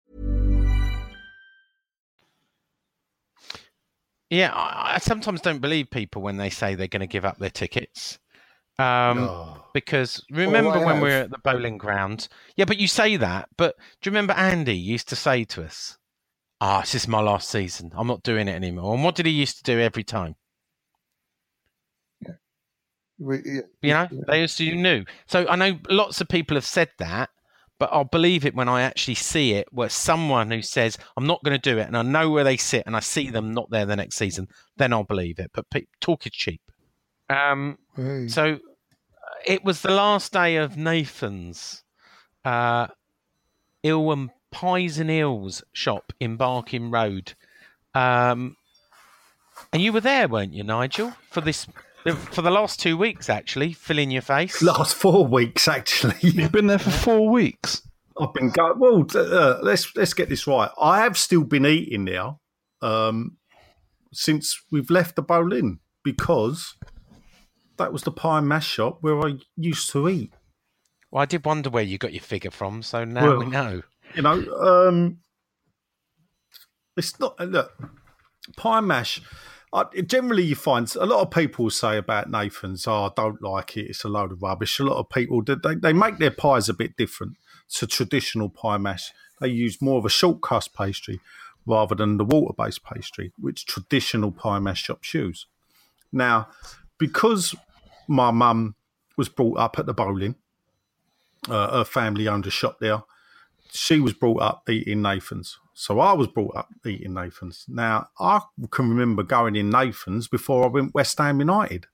Yeah, I, I sometimes don't believe people when they say they're going to give up their tickets. Um, oh. Because remember oh, when we were at the bowling ground? Yeah, but you say that. But do you remember Andy used to say to us, ah, oh, this is my last season. I'm not doing it anymore. And what did he used to do every time? Yeah. We, yeah. You know, yeah. They used to, you knew. So I know lots of people have said that, but I'll believe it when I actually see it, where someone who says, I'm not going to do it, and I know where they sit, and I see them not there the next season, then I'll believe it. But pe- talk is cheap. Um, hey. So it was the last day of Nathan's uh, Ill and Pies and Eels shop in Barking Road. Um, and you were there, weren't you, Nigel, for this... For the last two weeks, actually, filling your face. Last four weeks, actually. You've been there for four weeks. I've been going. Well, uh, let's let's get this right. I have still been eating there um, since we've left the Boleyn because that was the pie and mash shop where I used to eat. Well, I did wonder where you got your figure from, so now well, we know. You know, um, it's not look pie and mash. Uh, generally, you find a lot of people say about Nathan's, oh, I don't like it, it's a load of rubbish. A lot of people, they, they make their pies a bit different to traditional pie mash. They use more of a short crust pastry rather than the water-based pastry, which traditional pie mash shops use. Now, because my mum was brought up at the Boleyn, uh, her family owned a shop there, she was brought up eating Nathan's. So I was brought up eating Nathan's. Now, I can remember going in Nathan's before I went West Ham United.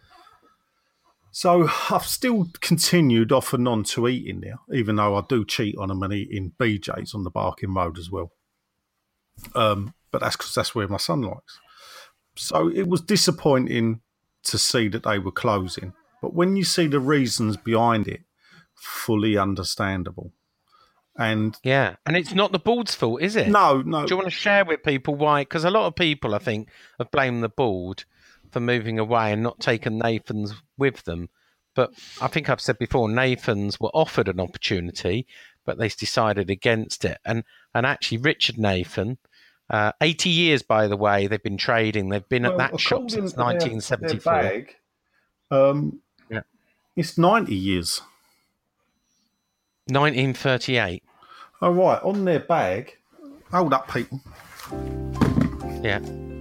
So I've still continued off and on to eating there, even though I do cheat on them and eat in B J's on the Barking Road as well. Um, but that's because that's where my son likes. So it was disappointing to see that they were closing. But when you see the reasons behind it, fully understandable. And yeah, and it's not the board's fault, is it? No, no. Do you want to share with people why? Because a lot of people, I think, have blamed the board for moving away and not taking Nathan's with them. But I think I've said before, Nathan's were offered an opportunity, but they decided against it. And and actually, Richard Nathan, uh, eighty years, by the way, they've been trading. They've been Well, at that shop according since to their- nineteen seventy-four. their bag, um, Yeah. It's ninety years. nineteen thirty-eight. Oh, right. On their bag. Hold up, people. Yeah.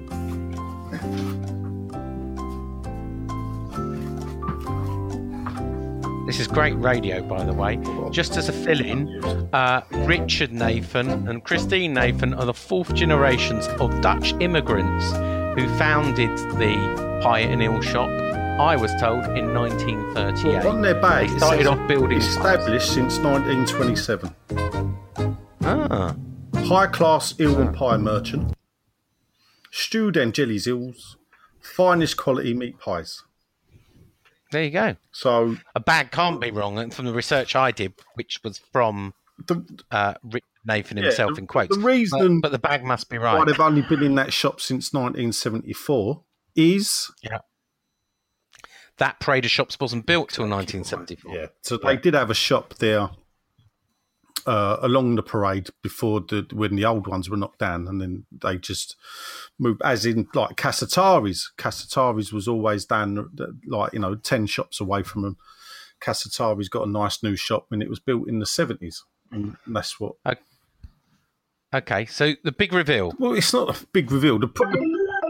This is great radio, by the way. Just as a fill-in, uh, Richard Nathan and Christine Nathan are the fourth generations of Dutch immigrants who founded the Pie and Ale shop, I was told, in nineteen thirty-eight. Well, on their bag, they it started says off building established since nineteen twenty-seven. Ah. High-class eel and pie merchant. Stewed and jellies eels. Finest quality meat pies. There you go. So a bag can't be wrong. And from the research I did, which was from uh, Rick Nathan Yeah, himself the- in quotes, the reason but, but the bag must be right. why they've only been in that shop since nineteen seventy-four is... Yeah. That Parade of Shops wasn't built till nineteen seventy-four. Yeah. So they did have a shop there uh, along the parade before the when the old ones were knocked down, and then they just moved, as in like Casatari's. Casatari's was always down, like, you know, ten shops away from them. Casatari's got a nice new shop, and it was built in the seventies, and that's what. Okay, so the big reveal. Well, it's not a big reveal. The problem.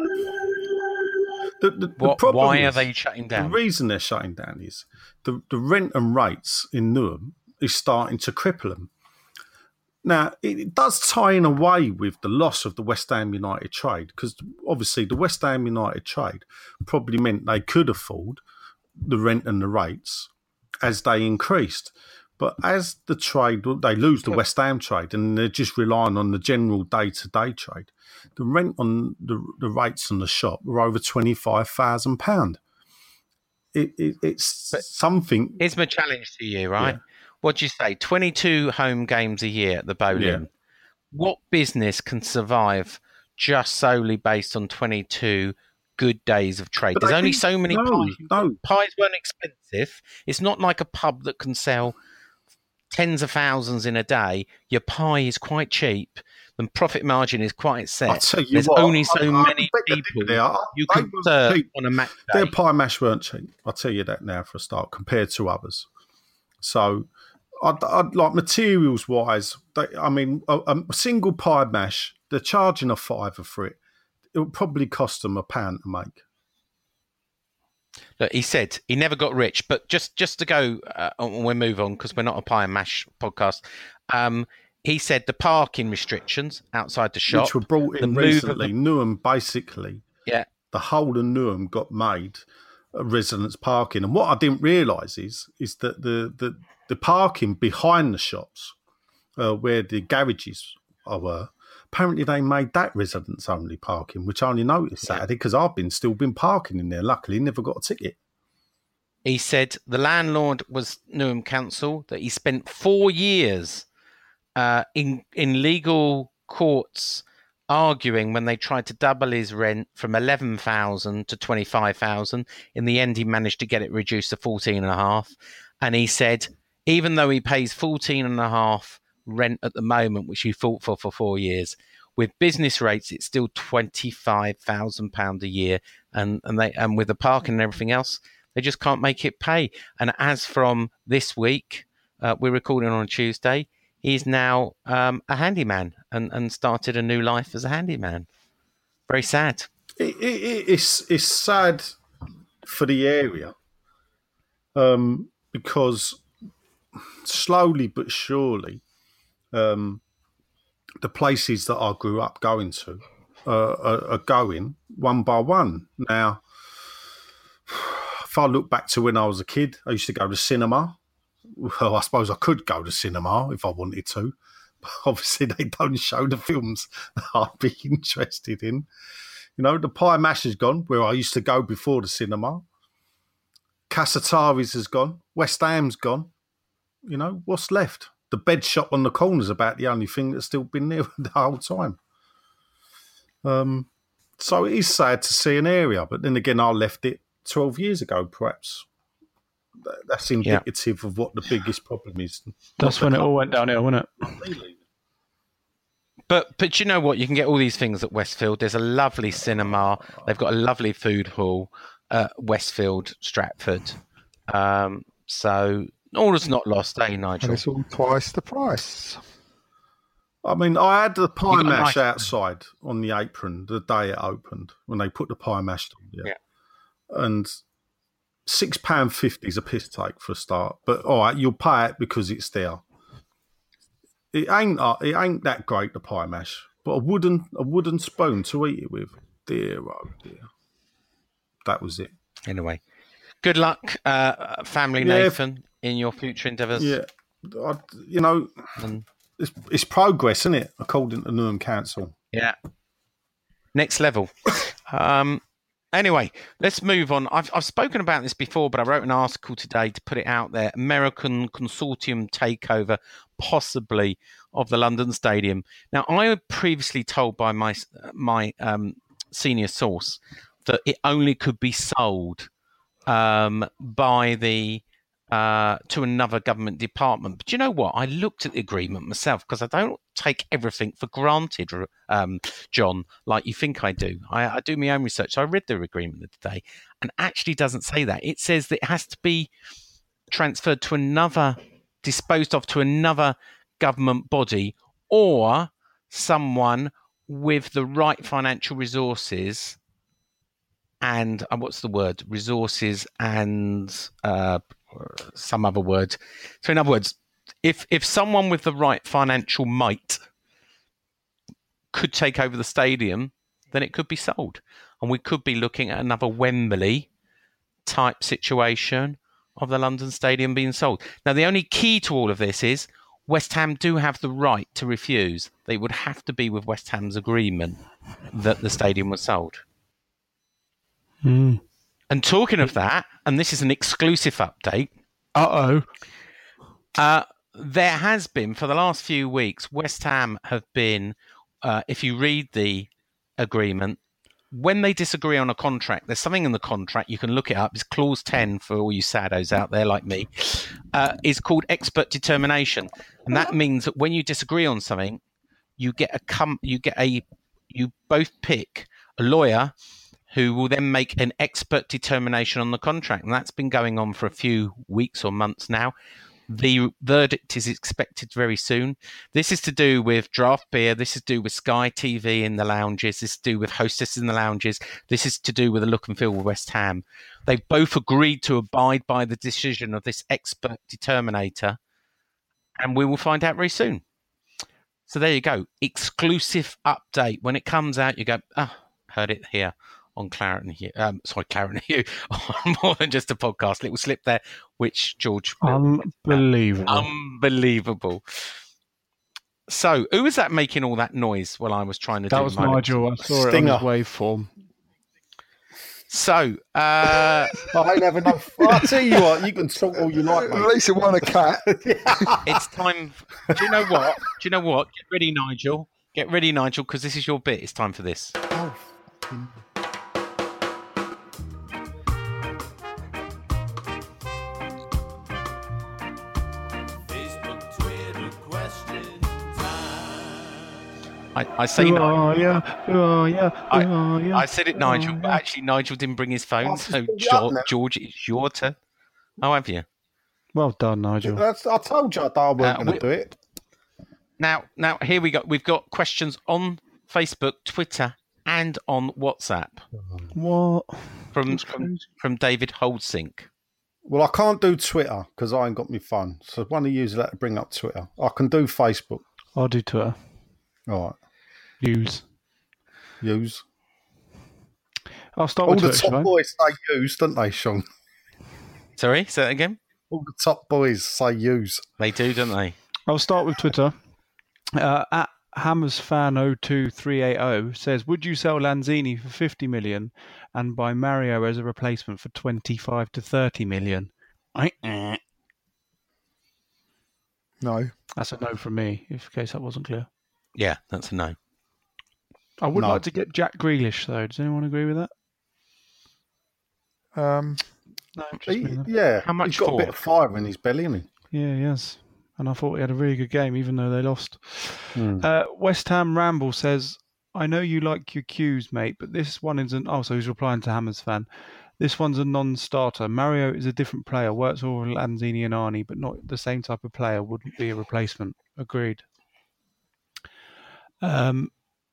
The, the, the What, problem why are is- they shutting down? The reason they're shutting down is the, the rent and rates in Newham is starting to cripple them. Now, it, it does tie in a way with the loss of the West Ham United trade, because obviously the West Ham United trade probably meant they could afford the rent and the rates as they increased. But as the trade, they lose the West Ham trade and they're just relying on the general day-to-day trade. The rent on the, the rates on the shop were over twenty-five thousand pounds. It, it, it's But something. Here's my challenge to you, right? Yeah. What do you say? twenty-two home games a year at the Bowling. Yeah. What business can survive just solely based on twenty-two good days of trade? But There's they only do- so many no, pies. no. Pies weren't expensive. It's not like a pub that can sell tens of thousands in a day. Your pie is quite cheap. The profit margin is quite set. I'll tell you There's what, only I- so I many bet the people they are. you They can weren't serve cheap. on a match day. Their pie mash weren't cheap. I'll tell you that now for a start, compared to others. So, I'd, I'd like materials wise. They, I mean, a, a single pie mash, they're charging a fiver for it. It would probably cost them a pound to make. Look, he said he never got rich, but just just to go, uh, and we'll move on because we're not a pie and mash podcast. Um, he said the parking restrictions outside the shop, Which were brought the in move of recently. the- Newham, basically, yeah, the whole of Newham got made uh, residence parking. And what I didn't realise is is that the, the, the parking behind the shops, uh, where the garages are, were, apparently they made that residence only parking, which I only noticed Saturday because I've been still been parking in there. Luckily, never got a ticket. He said the landlord was Newham Council, that he spent four years uh, in in legal courts arguing when they tried to double his rent from eleven thousand to twenty-five thousand. In the end, he managed to get it reduced to fourteen and a half. And he said, even though he pays fourteen and a half rent at the moment, which he fought for for four years, with business rates, it's still twenty-five thousand pounds a year. And, and they, and with the parking and everything else, they just can't make it pay. And as from this week, uh, we're recording on Tuesday, he's now um, a handyman and, and started a new life as a handyman. Very sad. It, it, it's it's sad for the area, um, because slowly but surely, um, the places that I grew up going to uh, are, are going one by one now. If I look back to when I was a kid, I used to go to cinema. Well, I suppose I could go to cinema if I wanted to. But obviously, they don't show the films that I'd be interested in. You know, the Pie Mash has gone, where I used to go before the cinema. Casatari's has gone. West Ham's gone. You know, what's left? The bed shop on the corner is about the only thing that's still been there the whole time. Um, so it is sad to see an area, but then again, I left it twelve years ago, perhaps. that's indicative yeah. of what the biggest problem is. That's when it all went downhill, wasn't it? But but you know what? You can get all these things at Westfield. There's a lovely cinema. They've got a lovely food hall at Westfield, Stratford. Um, so all is not lost, eh, Nigel? And it's all twice the price. I mean, I had the pie mash nice outside on the apron the day it opened, when they put the pie mash on there. Yeah. And six pounds fifty is a piss take for a start. But all right, you'll pay it because it's there. It ain't uh, it ain't that great, the pie mash, but a wooden a wooden spoon to eat it with, dear oh dear, that was it. Anyway, good luck, uh, family yeah, Nathan, in your future endeavours. Yeah, I, you know, and, it's, it's progress, isn't it? According to Newham Council. Yeah, next level. um, Anyway, let's move on. I've I've spoken about this before, but I wrote an article today to put it out there. American consortium takeover, possibly, of the London Stadium. Now, I was previously told by my my um, senior source that it only could be sold um, by the uh, to another government department. But you know what? I looked at the agreement myself because I don't take everything for granted, um, John, like you think I do. I, I do my own research. So I read the agreement today and actually doesn't say that. It says that it has to be transferred to another, disposed of to another government body or someone with the right financial resources and, uh, what's the word? Resources and uh, some other word. So in other words, If if someone with the right financial might could take over the stadium, then it could be sold. And we could be looking at another Wembley type situation of the London Stadium being sold. Now, the only key to all of this is West Ham do have the right to refuse. They would have to be with West Ham's agreement that the stadium was sold. Mm. And talking of that, and this is an exclusive update. Uh-oh. Uh, there has been, for the last few weeks, West Ham have been, uh, if you read the agreement, when they disagree on a contract, there's something in the contract, you can look it up, it's clause ten for all you saddos out there like me, uh, is called expert determination. And that means that when you disagree on something, you get a com- you get a you both pick a lawyer who will then make an expert determination on the contract. And that's been going on for a few weeks or months now. The verdict is expected very soon. This is to do with draft beer. This is to do with Sky T V in the lounges. This is to do with hostesses in the lounges. This is to do with the look and feel with West Ham. They've both agreed to abide by the decision of this expert determinator, and we will find out very soon. So there you go. Exclusive update. When it comes out, you go, ah, oh, heard it here on Claret and Hugh. Um, sorry, Claret and Hugh, on More Than Just a Podcast. Little slip there, which George... Unbelievable. Unbelievable. So, who was that making all that noise while I was trying to that do was my... Nigel. I saw Stinger. It on his waveform. So, uh... I never know. I'll tell you what, you can talk all you like, mate. At least it won a cat. It's time... Do you know what? Do you know what? Get ready, Nigel. Get ready, Nigel, because this is your bit. It's time for this. Oh, I, I say oh, Nigel. Yeah, oh, yeah, I, oh, yeah, I said it, Nigel, oh, but yeah. actually Nigel didn't bring his phone, Oh, so just George, now. George, it's your turn. Oh, have you? Well done, Nigel. That's, I told you I wasn't Uh, going to we- do it. Now, now here we go. We've got questions on Facebook, Twitter, and on WhatsApp What? from from, from David Holdsink. Well, I can't do Twitter because I ain't got my phone. So one of you let to bring up Twitter. I can do Facebook. I'll do Twitter. All right. Use. Use. I'll start All with the Twitter. top shall I? boys say use, don't they, Sean? Sorry, say that again. All the top boys say use. They do, don't they? I'll start with Twitter. Uh, at Hammersfan oh two three eight oh says, would you sell Lanzini for fifty million and buy Mario as a replacement for twenty-five to thirty million? I, eh. no. That's a no from me, if in case that wasn't clear. Yeah, that's a no. I would No. like to get Jack Grealish, though. Does anyone agree with that? Um, No, just He- me, no. yeah. How much He's got for? a bit of fire in his belly, hasn't he? Yeah, he has. And I thought he had a really good game, even though they lost. Hmm. Uh, West Ham Ramble says, I know you like your cues, mate, but this one isn't. Oh, so he's replying to Hammers fan. This one's a non-starter. Mario is a different player. Works well with Lanzini and Arnie, but not the same type of player. Wouldn't be a replacement. Agreed. Um,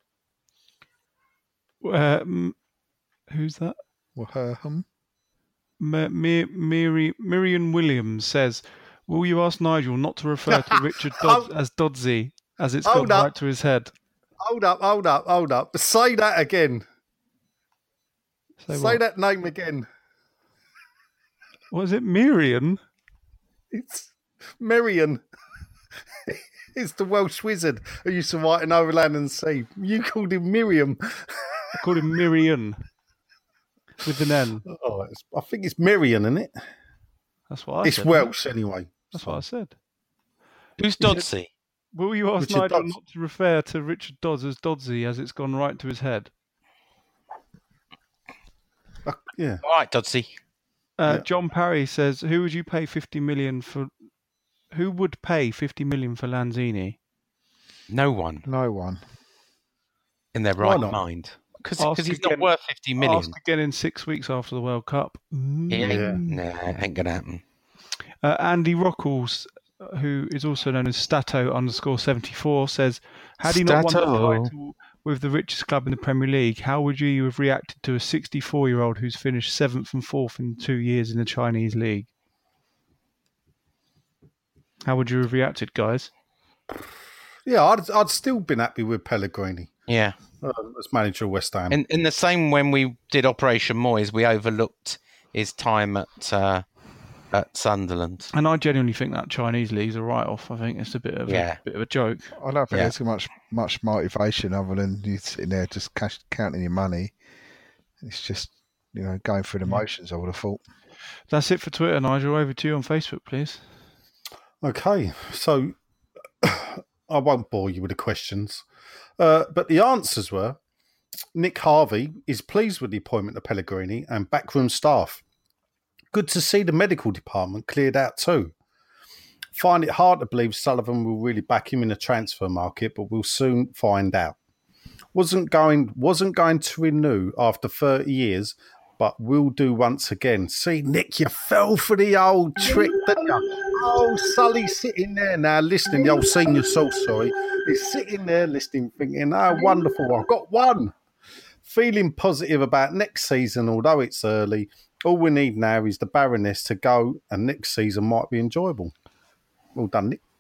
uh, m- who's that? Waham. M- Mir- Miri- Miriam Williams says, will you ask Nigel not to refer to Richard Dod- as Dodsey, as it's Hold gone up. right to his head? Hold up, hold up, hold up. Say that again. Say Say, what? that name again. Was it Miriam? It's Merian. It's the Welsh wizard who used to write in Overland and Sea. You called him Miriam. I called him Miriam with an N. Oh, it's, I think it's Merian, isn't it? That's what I It's said. Welsh anyway. That's what I said. Who's Dodsey? Will you ask Richard Nigel Dodds. not to refer to Richard Dodds as Dodsey, as it's gone right to his head? Uh, yeah. All right, Dodsey. Uh, Yeah. John Parry says, "Who would you pay fifty million for? Who would pay fifty million for Lanzini? No one No one. in their Why right not? mind. Because Ask he's again- not worth fifty million. Ask again in six weeks after the World Cup." It ain't, Yeah. Nah, it ain't going to happen. Uh, Andy Rockles, uh, who is also known as Stato underscore seventy-four, says, had he not won the Stato. title with the richest club in the Premier League, how would you have reacted to a sixty-four-year-old who's finished seventh and fourth in two years in the Chinese league? How would you have reacted, guys? Yeah, I'd, I'd still been happy with Pellegrini Yeah. um, as manager of West Ham. In, in the same when we did Operation Moyes, we overlooked his time at uh, at Sunderland. And I genuinely think that Chinese league's a write-off. I think it's a bit of Yeah. a bit of a joke. I don't think Yeah. there's much much motivation other than you sitting there just cash, counting your money. It's just, you know, going through the motions, I would have thought. That's it for Twitter, Nigel. Over to you on Facebook, please. Okay, so I won't bore you with the questions, uh, but the answers were: Nick Harvey is pleased with the appointment of Pellegrini and backroom staff. Good to see the medical department cleared out too. Find it hard to believe Sullivan will really back him in the transfer market, but we'll soon find out. Wasn't going wasn't going to renew after thirty years, but will do once again. See, Nick, you fell for the old trick, didn't you? Oh, Sully's sitting there now listening. The old senior soul, sorry. He's sitting there listening, thinking, oh, wonderful, I've got one. Feeling positive about next season, although it's early. All we need now is the Baroness to go, and next season might be enjoyable. Well done, Nick.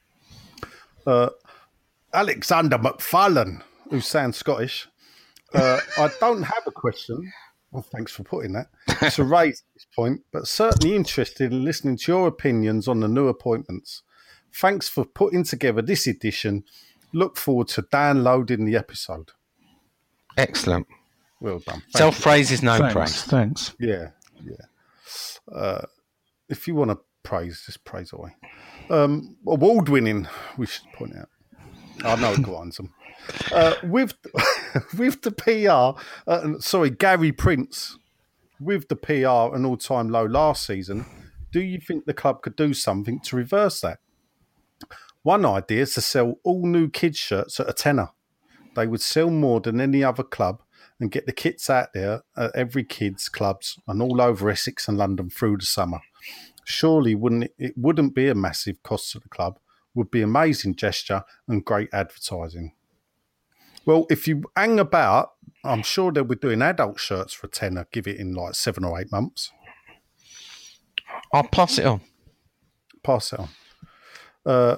Uh, Alexander McFarlane, who sounds Scottish. Uh, I don't have a question. Well, thanks for putting that. To raise at this point, but certainly interested in listening to your opinions on the new appointments. Thanks for putting together this edition. Look forward to downloading the episode. Excellent. Well done. Thank Self you. praise is no thanks, praise. Thanks. Yeah, yeah. Uh, if you want to praise, just praise away. Um, award winning, we should point out. I know it grinds them. Uh, with with the P R, uh, sorry, Gary Prince, with the P R an all time low last season, do you think the club could do something to reverse that? One idea is to sell all new kids' shirts at a tenner. They would sell more than any other club and get the kits out there at every kids' clubs and all over Essex and London through the summer. Surely wouldn't it, it wouldn't be a massive cost to the club, would be amazing gesture and great advertising. Well, if you hang about, I'm sure they'll be doing adult shirts for a tenner, give it in like seven or eight months. I'll pass it on. Pass it on. Uh,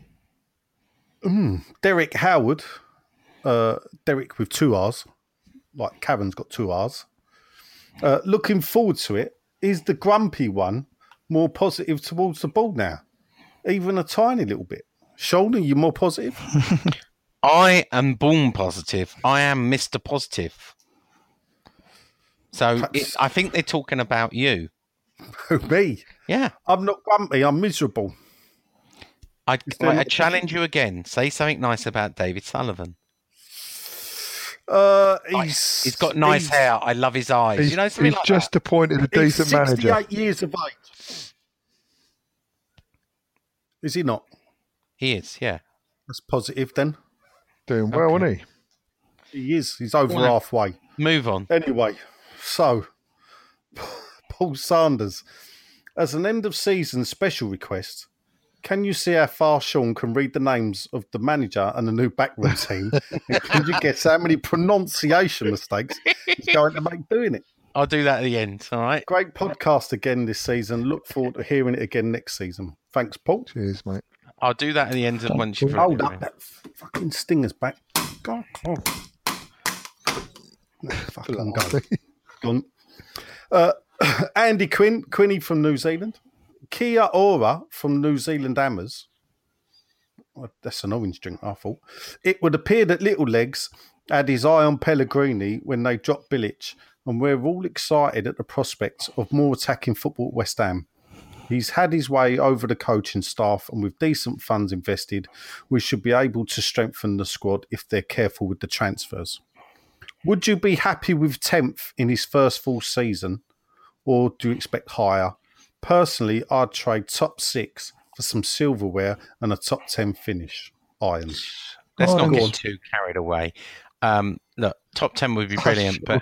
mm, Derek Howard, uh, Derek with two R's, like Karen's got two R's. Uh, looking forward to it. Is the grumpy one more positive towards the ball now? Even a tiny little bit. Shoulder, you more positive? I am born positive. I am Mister Positive. So it, I think they're talking about you. Who, me? Yeah. I'm not grumpy, I'm miserable. I, there I, I not- challenge you again. Say something nice about David Sullivan. Uh, he's he's got nice he's, hair. I love his eyes. He's, you know, something he's like just that. appointed a He's decent manager. sixty-eight years of age. Is he not? He is, yeah. That's positive then. Doing well, Okay. isn't he? He is. He's over Well, halfway. Move on. Anyway, so Paul Sanders, as an end of season special request, can you see how far Sean can read the names of the manager and the new backroom team? And can you guess how many pronunciation mistakes he's going to make doing it? I'll do that at the end, all right? Great podcast again this season. Look forward to hearing it again next season. Thanks, Paul. Cheers, mate. I'll do that at the end of once you've Hold read up, it. that fucking stinger's back. God, oh. Fucking go. Gone. Uh, Andy Quinn, Quinny from New Zealand. Kia Ora from New Zealand Hammers. Well, that's an orange drink, I thought. It would appear that Little Legs had his eye on Pellegrini when they dropped Bilic, and we're all excited at the prospect of more attacking football at West Ham. He's had his way over the coaching staff, and with decent funds invested, we should be able to strengthen the squad if they're careful with the transfers. Would you be happy with tenth in his first full season, or do you expect higher? Personally, I'd trade top six for some silverware and a top ten finish. Irons. Let's Oh, not go get on. too carried away. Um, look, top ten would be brilliant, but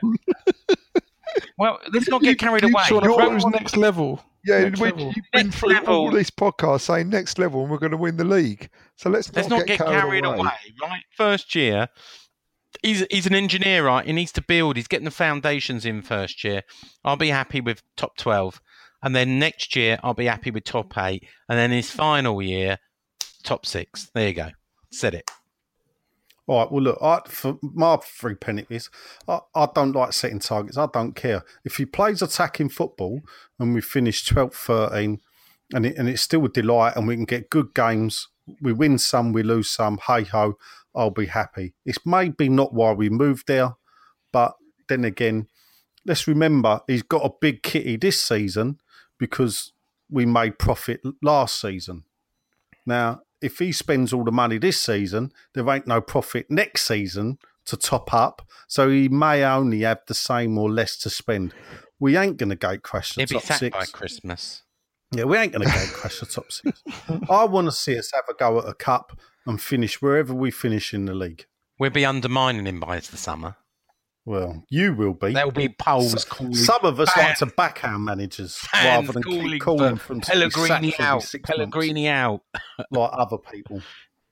well, let's not get carried away. Sean, I You're- thought it was next level. Yeah, Next we, level. you've been Next through level. all this podcast saying next level and we're going to win the league. So let's, Let's not, not get, get carried away, right? First year, he's he's an engineer, right? He needs to build. He's getting the foundations in first year. I'll be happy with top twelve, and then next year I'll be happy with top eight, and then his final year, top six. There you go. Said it. All right, well, look, I, for my three penalties, I, I don't like setting targets. I don't care. If he plays attacking football and we finish twelve thirteen and, it, and it's still a delight and we can get good games, we win some, we lose some, hey-ho, I'll be happy. It's maybe not why we moved there, but then again, let's remember he's got a big kitty this season because we made profit last season. Now, if he spends all the money this season, there ain't no profit next season to top up, so he may only have the same or less to spend. We ain't going to gate crash the He'll be top sacked six. by Christmas. Yeah, we ain't going to gate crash the top six. I want to see us have a go at a cup and finish wherever we finish in the league. We'll be undermining him by the summer. Well, you will be. There'll be polls S- calling. Some of us fans, like to back our managers fans rather than calling keep calling for from to be sacked Pellegrini every out. six Pellegrini out. months, like other people.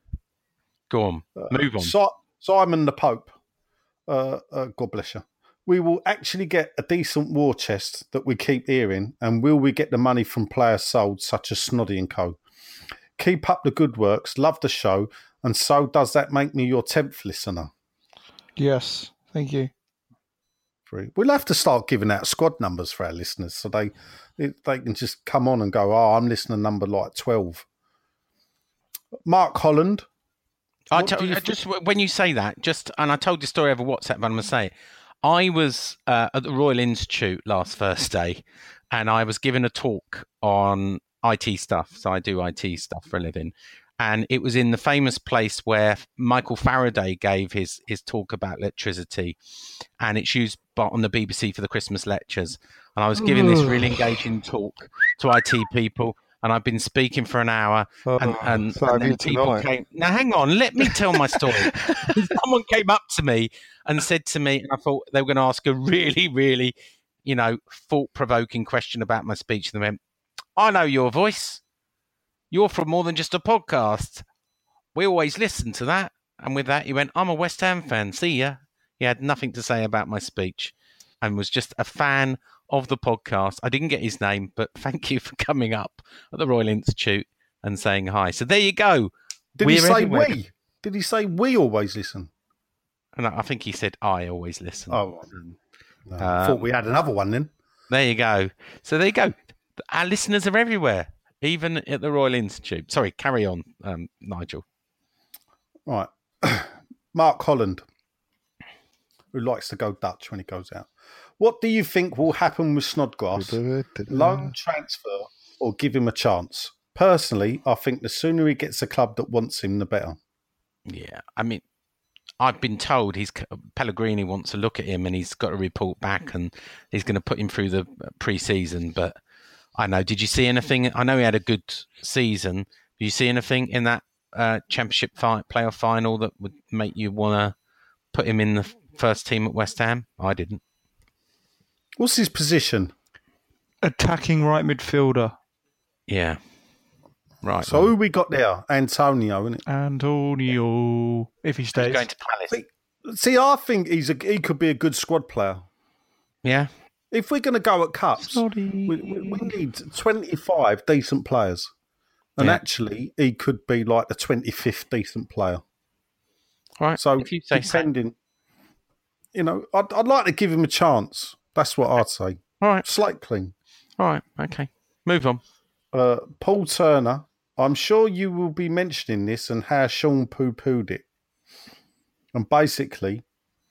Go on, move on. Si- Simon the Pope, uh, uh, God bless you. We will actually get a decent war chest that we keep hearing, and will we get the money from players sold, such as Snoddy and Co? Keep up the good works, love the show, and so does that make me your tenth listener? Yes, thank you. Three. We'll have to start giving out squad numbers for our listeners, so they they can just come on and go, oh, I'm listener number like twelve. Mark Holland. I What tell, do you uh, just when you say that, just and I told this story over WhatsApp, but I'm going to say it. I was uh, at the Royal Institute last Thursday, and I was given a talk on I T stuff. So I do I T stuff for a living, and it was in the famous place where Michael Faraday gave his his talk about electricity, and it's used on the B B C for the Christmas lectures. And I was giving this really engaging talk to I T people. And I've been speaking for an hour, and, Oh, and, so and have you then people tonight. came. Now, hang on, let me tell my story. Someone came up to me and said to me, and I thought they were going to ask a really, really, you know, thought-provoking question about my speech. And they went, "I know your voice. You're from more than just a podcast. We always listen to that." And with that, he went, "I'm a West Ham fan. See ya." He had nothing to say about my speech, and was just a fan of the podcast. I didn't get his name, but thank you for coming up at the Royal Institute and saying hi. So there you go. Did We're he say everywhere. we? Did he say we always listen? And I I think he said I always listen. Oh, no, I thought we had another one then. There you go. So there you go. Our listeners are everywhere, even at the Royal Institute. Sorry, carry on, um, Nigel. Right. Mark Holland, who likes to go Dutch when he goes out. What do you think will happen with Snodgrass? Loan, transfer, or give him a chance? Personally, I think the sooner he gets a club that wants him, the better. Yeah, I mean, I've been told he's Pellegrini wants to look at him and he's got to report back and he's going to put him through the pre-season. But I know. Did you see anything? I know he had a good season. Did you see anything in that uh, Championship fi- playoff final that would make you want to put him in the first team at West Ham? I didn't. What's his position? Attacking right midfielder. Yeah. Right. So who we got there? Antonio, isn't it? Antonio, if he stays. He's going to Palace. See, see, I think he's a, he could be a good squad player. Yeah. If we're going to go at cups, we, we, we need twenty-five decent players. And Yeah. actually, he could be like the twenty-fifth decent player. Right. So, If you say so. depending, you know, I'd, I'd like to give him a chance. That's what I'd say. All right. Slate clean. All right. Okay. Move on. Uh, Paul Turner, I'm sure you will be mentioning this and how Sean poo-pooed it. And basically,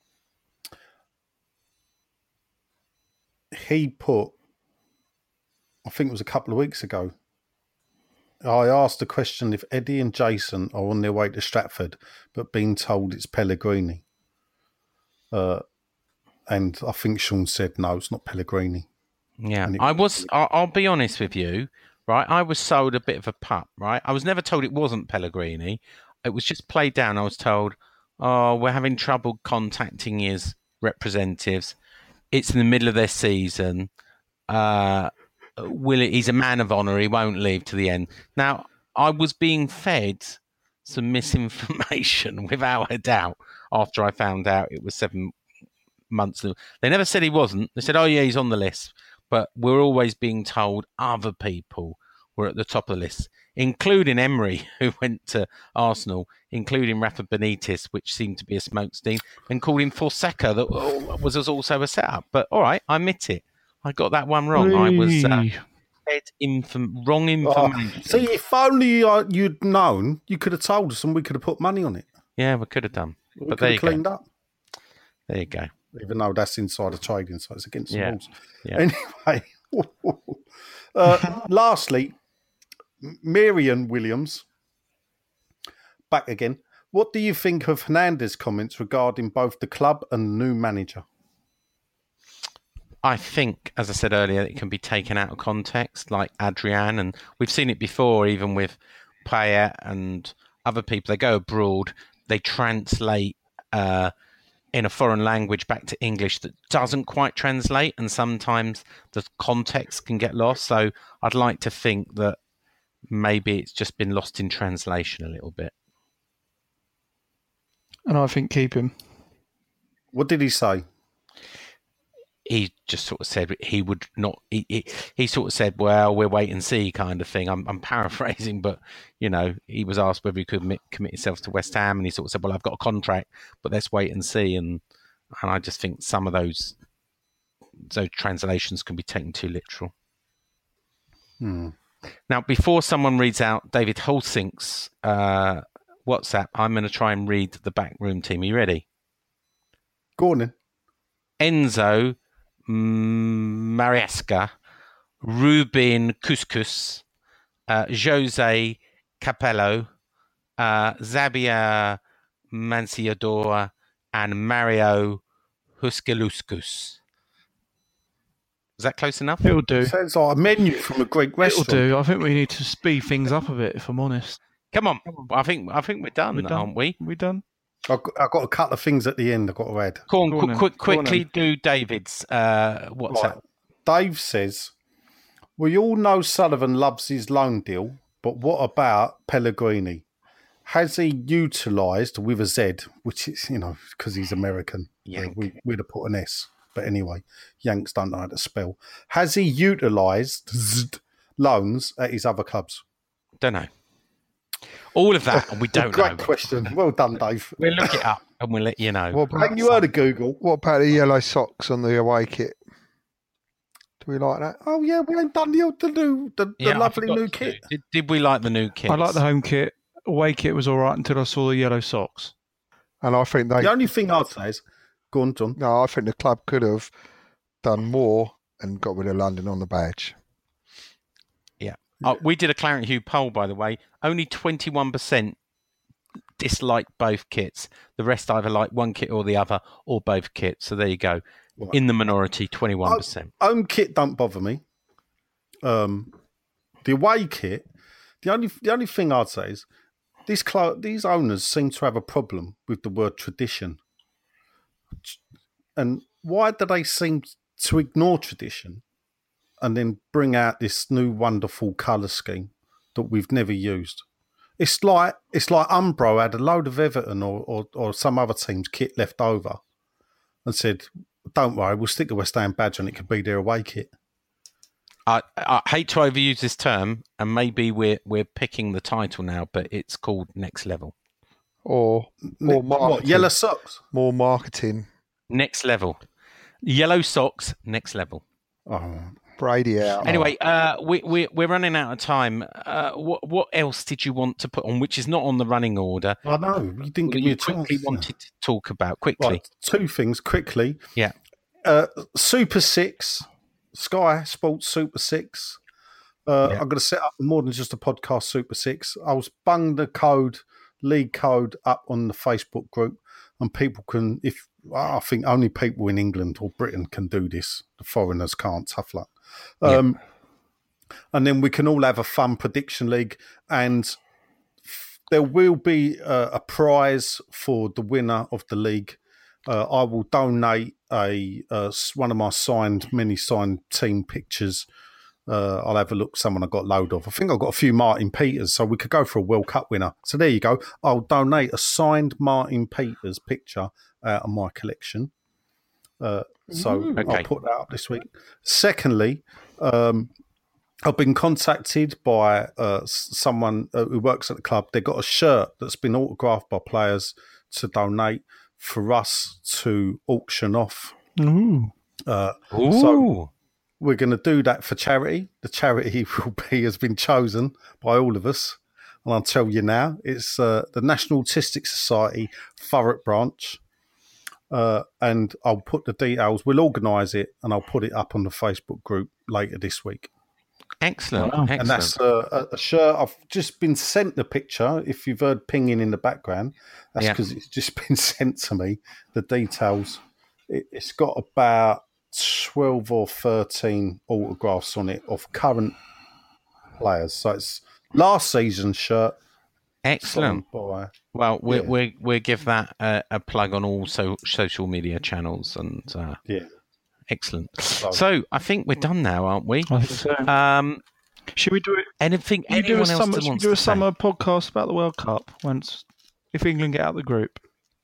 he put, I think it was a couple of weeks ago, I asked the question if Eddie and Jason are on their way to Stratford, but being told it's Pellegrini. Uh, and I think Sean said, no, it's not Pellegrini. Yeah. And it- I was, I'll, I'll be honest with you, right? I was sold a bit of a pup, right? I was never told it wasn't Pellegrini. It was just played down. I was told, oh, we're having trouble contacting his representatives. It's in the middle of their season. Uh, will it, he's a man of honour. He won't leave to the end. Now, I was being fed some misinformation without a doubt after I found out it was seven months. They never said he wasn't. They said, oh, yeah, he's on the list. But we're always being told other people were at the top of the list, including Emery, who went to Arsenal, including Rafa Benitez, which seemed to be a smokescreen, and called him Fonseca, that was also a setup. But all right, I admit it. I got that one wrong. I was uh, fed inform- wrong information. Oh, see, if only uh, you'd known, you could have told us and we could have put money on it. Yeah, we could have done. We But could there have you cleaned go. up. There you go. Even though that's insider trading, so it's against the Yeah. rules. Yeah. Anyway, uh, lastly, Marion Williams, back again. What do you think of Hernandez's comments regarding both the club and the new manager? I think, as I said earlier, it can be taken out of context, like Adrian, and we've seen it before, even with Payet and other people. They go abroad, they translate uh, in a foreign language back to English that doesn't quite translate, and sometimes the context can get lost. So I'd like to think that maybe it's just been lost in translation a little bit. And I think keep him. What did he say? He just sort of said he would not. He, he, he sort of said, "Well, we'll wait and see," kind of thing. I'm, I'm paraphrasing, but you know, he was asked whether he could commit, commit himself to West Ham, and he sort of said, "Well, I've got a contract, but let's wait and see." And and I just think some of those those translations can be taken too literal. Hmm. Now, before someone reads out David Holsink's uh, WhatsApp, I'm going to try and read the backroom team. Are you ready? Go on then. Enzo Maresca, Ruben Couscous, uh, Jose Capello, uh, Zabia Manciador, and Mario Huskeluskus. Is that close enough? It'll do. Sounds like a menu from a Greek It'll restaurant. do. I think we need to speed things up a bit, if I'm honest. Come on. I think I think we're done, We're done. aren't we? We done? I've got, I've got a couple of things at the end I've got to add. Go on, Go on quick, then. quick, Go on quickly then. do David's uh, WhatsApp. Right. Dave says, we all know Sullivan loves his loan deal, but what about Pellegrini? Has he utilised with a Z, which is, you know, because he's American, Yank. uh, we, we'd have put an S. But anyway, Yanks don't know how to spell. Has he utilised Z- loans at his other clubs? Don't know. All of that, and we don't Great know. question. Well done, Dave. We'll look it up and we'll let you know. What about, Haven't you heard of Google? what about the yellow socks on the away kit? Do we like that? Oh, yeah, we ain't done the, the, new, the, the Yeah, I lovely forgot new to kit. do- Did, did we like the new kit? I like the home kit. Away kit was all right until I saw the yellow socks. And I think they. The only thing I'd say is, go on, John. No, I think the club could have done more and got rid of London on the badge. Yeah. Oh, we did a Clarence Hugh poll, by the way. Only twenty-one percent dislike both kits. The rest either like one kit or the other, or both kits. So there you go. Right. In the minority, twenty-one percent. Home kit don't bother me. Um, the away kit, the only the only thing I'd say is these cl- these owners seem to have a problem with the word tradition. And why do they seem to ignore tradition and then bring out this new wonderful colour scheme that we've never used? It's like it's like Umbro had a load of Everton or, or, or some other team's kit left over and said, don't worry, we'll stick the West Ham badge and it could be their away kit. I, I hate to overuse this term, and maybe we're we're picking the title now, but it's called Next Level. Or more marketing. What, yellow socks? More marketing. Next Level. Yellow socks, Next Level. Oh. Brady out. Anyway, uh, we, we, we're running out of time. Uh, what what else did you want to put on, which is not on the running order? I know, you didn't give me a quickly chance. wanted to talk about quickly. Right, two things quickly. Yeah. Uh, Super Six, Sky Sports Super Six. Uh, Yeah. I'm going to set up more than just a podcast Super Six. I was bung the code, league code up on the Facebook group, and people can, if I think only people in England or Britain can do this. The foreigners can't. Tough luck. Um, And then we can all have a fun prediction league, and f- there will be uh, a prize for the winner of the league. Uh, I will donate a uh, s- one of my signed, many signed team pictures. Uh, I'll have a look. Someone I got a load of. I think I've got a few Martin Peters, so we could go for a World Cup winner. So there you go. I'll donate a signed Martin Peters picture out of my collection. Uh, so Ooh. I'll Okay. put that up this week. Secondly, um, I've been contacted by uh, s- someone uh, who works at the club. They've got a shirt that's been autographed by players to donate for us to auction off. Ooh. Uh, Ooh. So we're going to do that for charity. The charity will be has been chosen by all of us, and I'll tell you now, it's uh, the National Autistic Society Thurrock branch. Uh, and I'll put the details. We'll organise it, and I'll put it up on the Facebook group later this week. Excellent. Wow. Excellent. And that's uh, a, a shirt. I've just been sent the picture. If you've heard pinging in the background, that's Yeah. because it's just been sent to me. The details. It, it's got about twelve or thirteen autographs on it of current players. So it's last season's shirt. Excellent. signed by- Well, we Yeah. we we'll give that a, a plug on all so, social media channels, and uh, Yeah. excellent. So- So I think we're done now, aren't we? I think so. Um, Should we do it? anything? You do anyone a else summer, that should we wants do a to say? summer podcast about the World Cup once, if England get out of the group.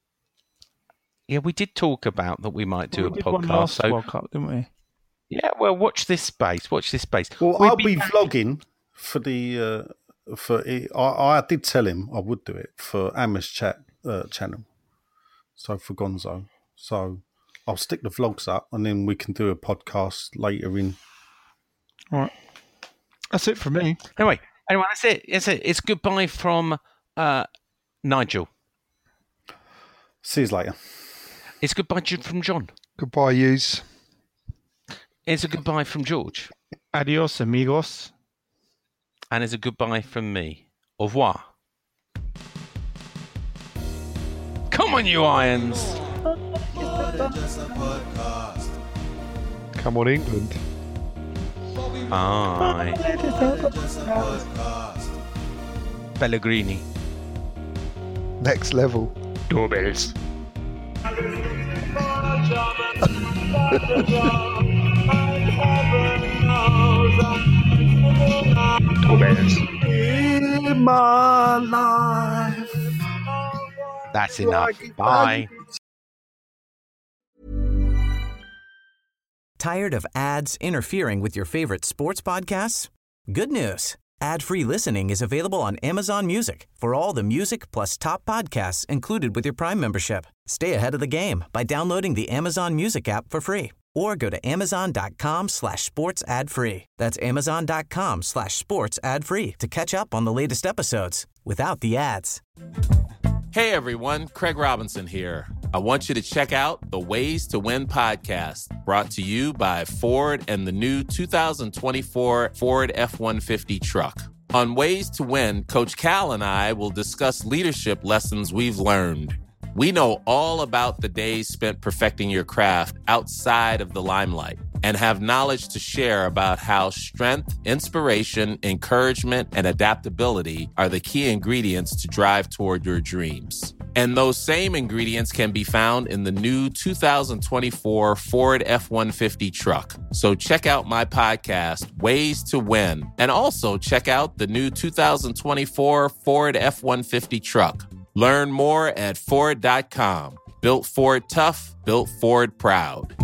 Yeah, we did talk about that. We might do we a did one podcast. last So World Cup, didn't we? yeah, well, watch this space. Watch this space. Well, We'll I'll be back- vlogging for the uh, for. I, I did tell him I would do it for Amma's chat uh, channel. So for Gonzo, so I'll stick the vlogs up, and then we can do a podcast later in. All right. That's it for me. Anyway, anyway, that's it. It's it. It's goodbye from uh, Nigel. See you later. It's goodbye Ju- from John. Goodbye, yous. It's a goodbye from George. Adios, amigos. And it's a goodbye from me. Au revoir. Come on, you irons. Come on, England. Bye. Pellegrini. Next level. Doorbells. Doorbells. In my life. That's enough. Bye. Tired of ads interfering with your favorite sports podcasts? Good news. Ad-free listening is available on Amazon Music for all the music plus top podcasts included with your Prime membership. Stay ahead of the game by downloading the Amazon Music app for free or go to amazon.com slash sports ad free. That's amazon.com slash sports ad free to catch up on the latest episodes without the ads. Hey everyone, Craig Robinson here. I want you to check out the Ways to Win podcast, brought to you by Ford and the new two thousand twenty-four Ford F one fifty truck. On Ways to Win, Coach Cal and I will discuss leadership lessons we've learned. We know all about the days spent perfecting your craft outside of the limelight and have knowledge to share about how strength, inspiration, encouragement, and adaptability are the key ingredients to drive toward your dreams. And those same ingredients can be found in the new two thousand twenty-four Ford F one fifty truck. So check out my podcast, Ways to Win, and also check out the new two thousand twenty-four Ford F one fifty truck. Learn more at Ford dot com. Built Ford tough, built Ford proud.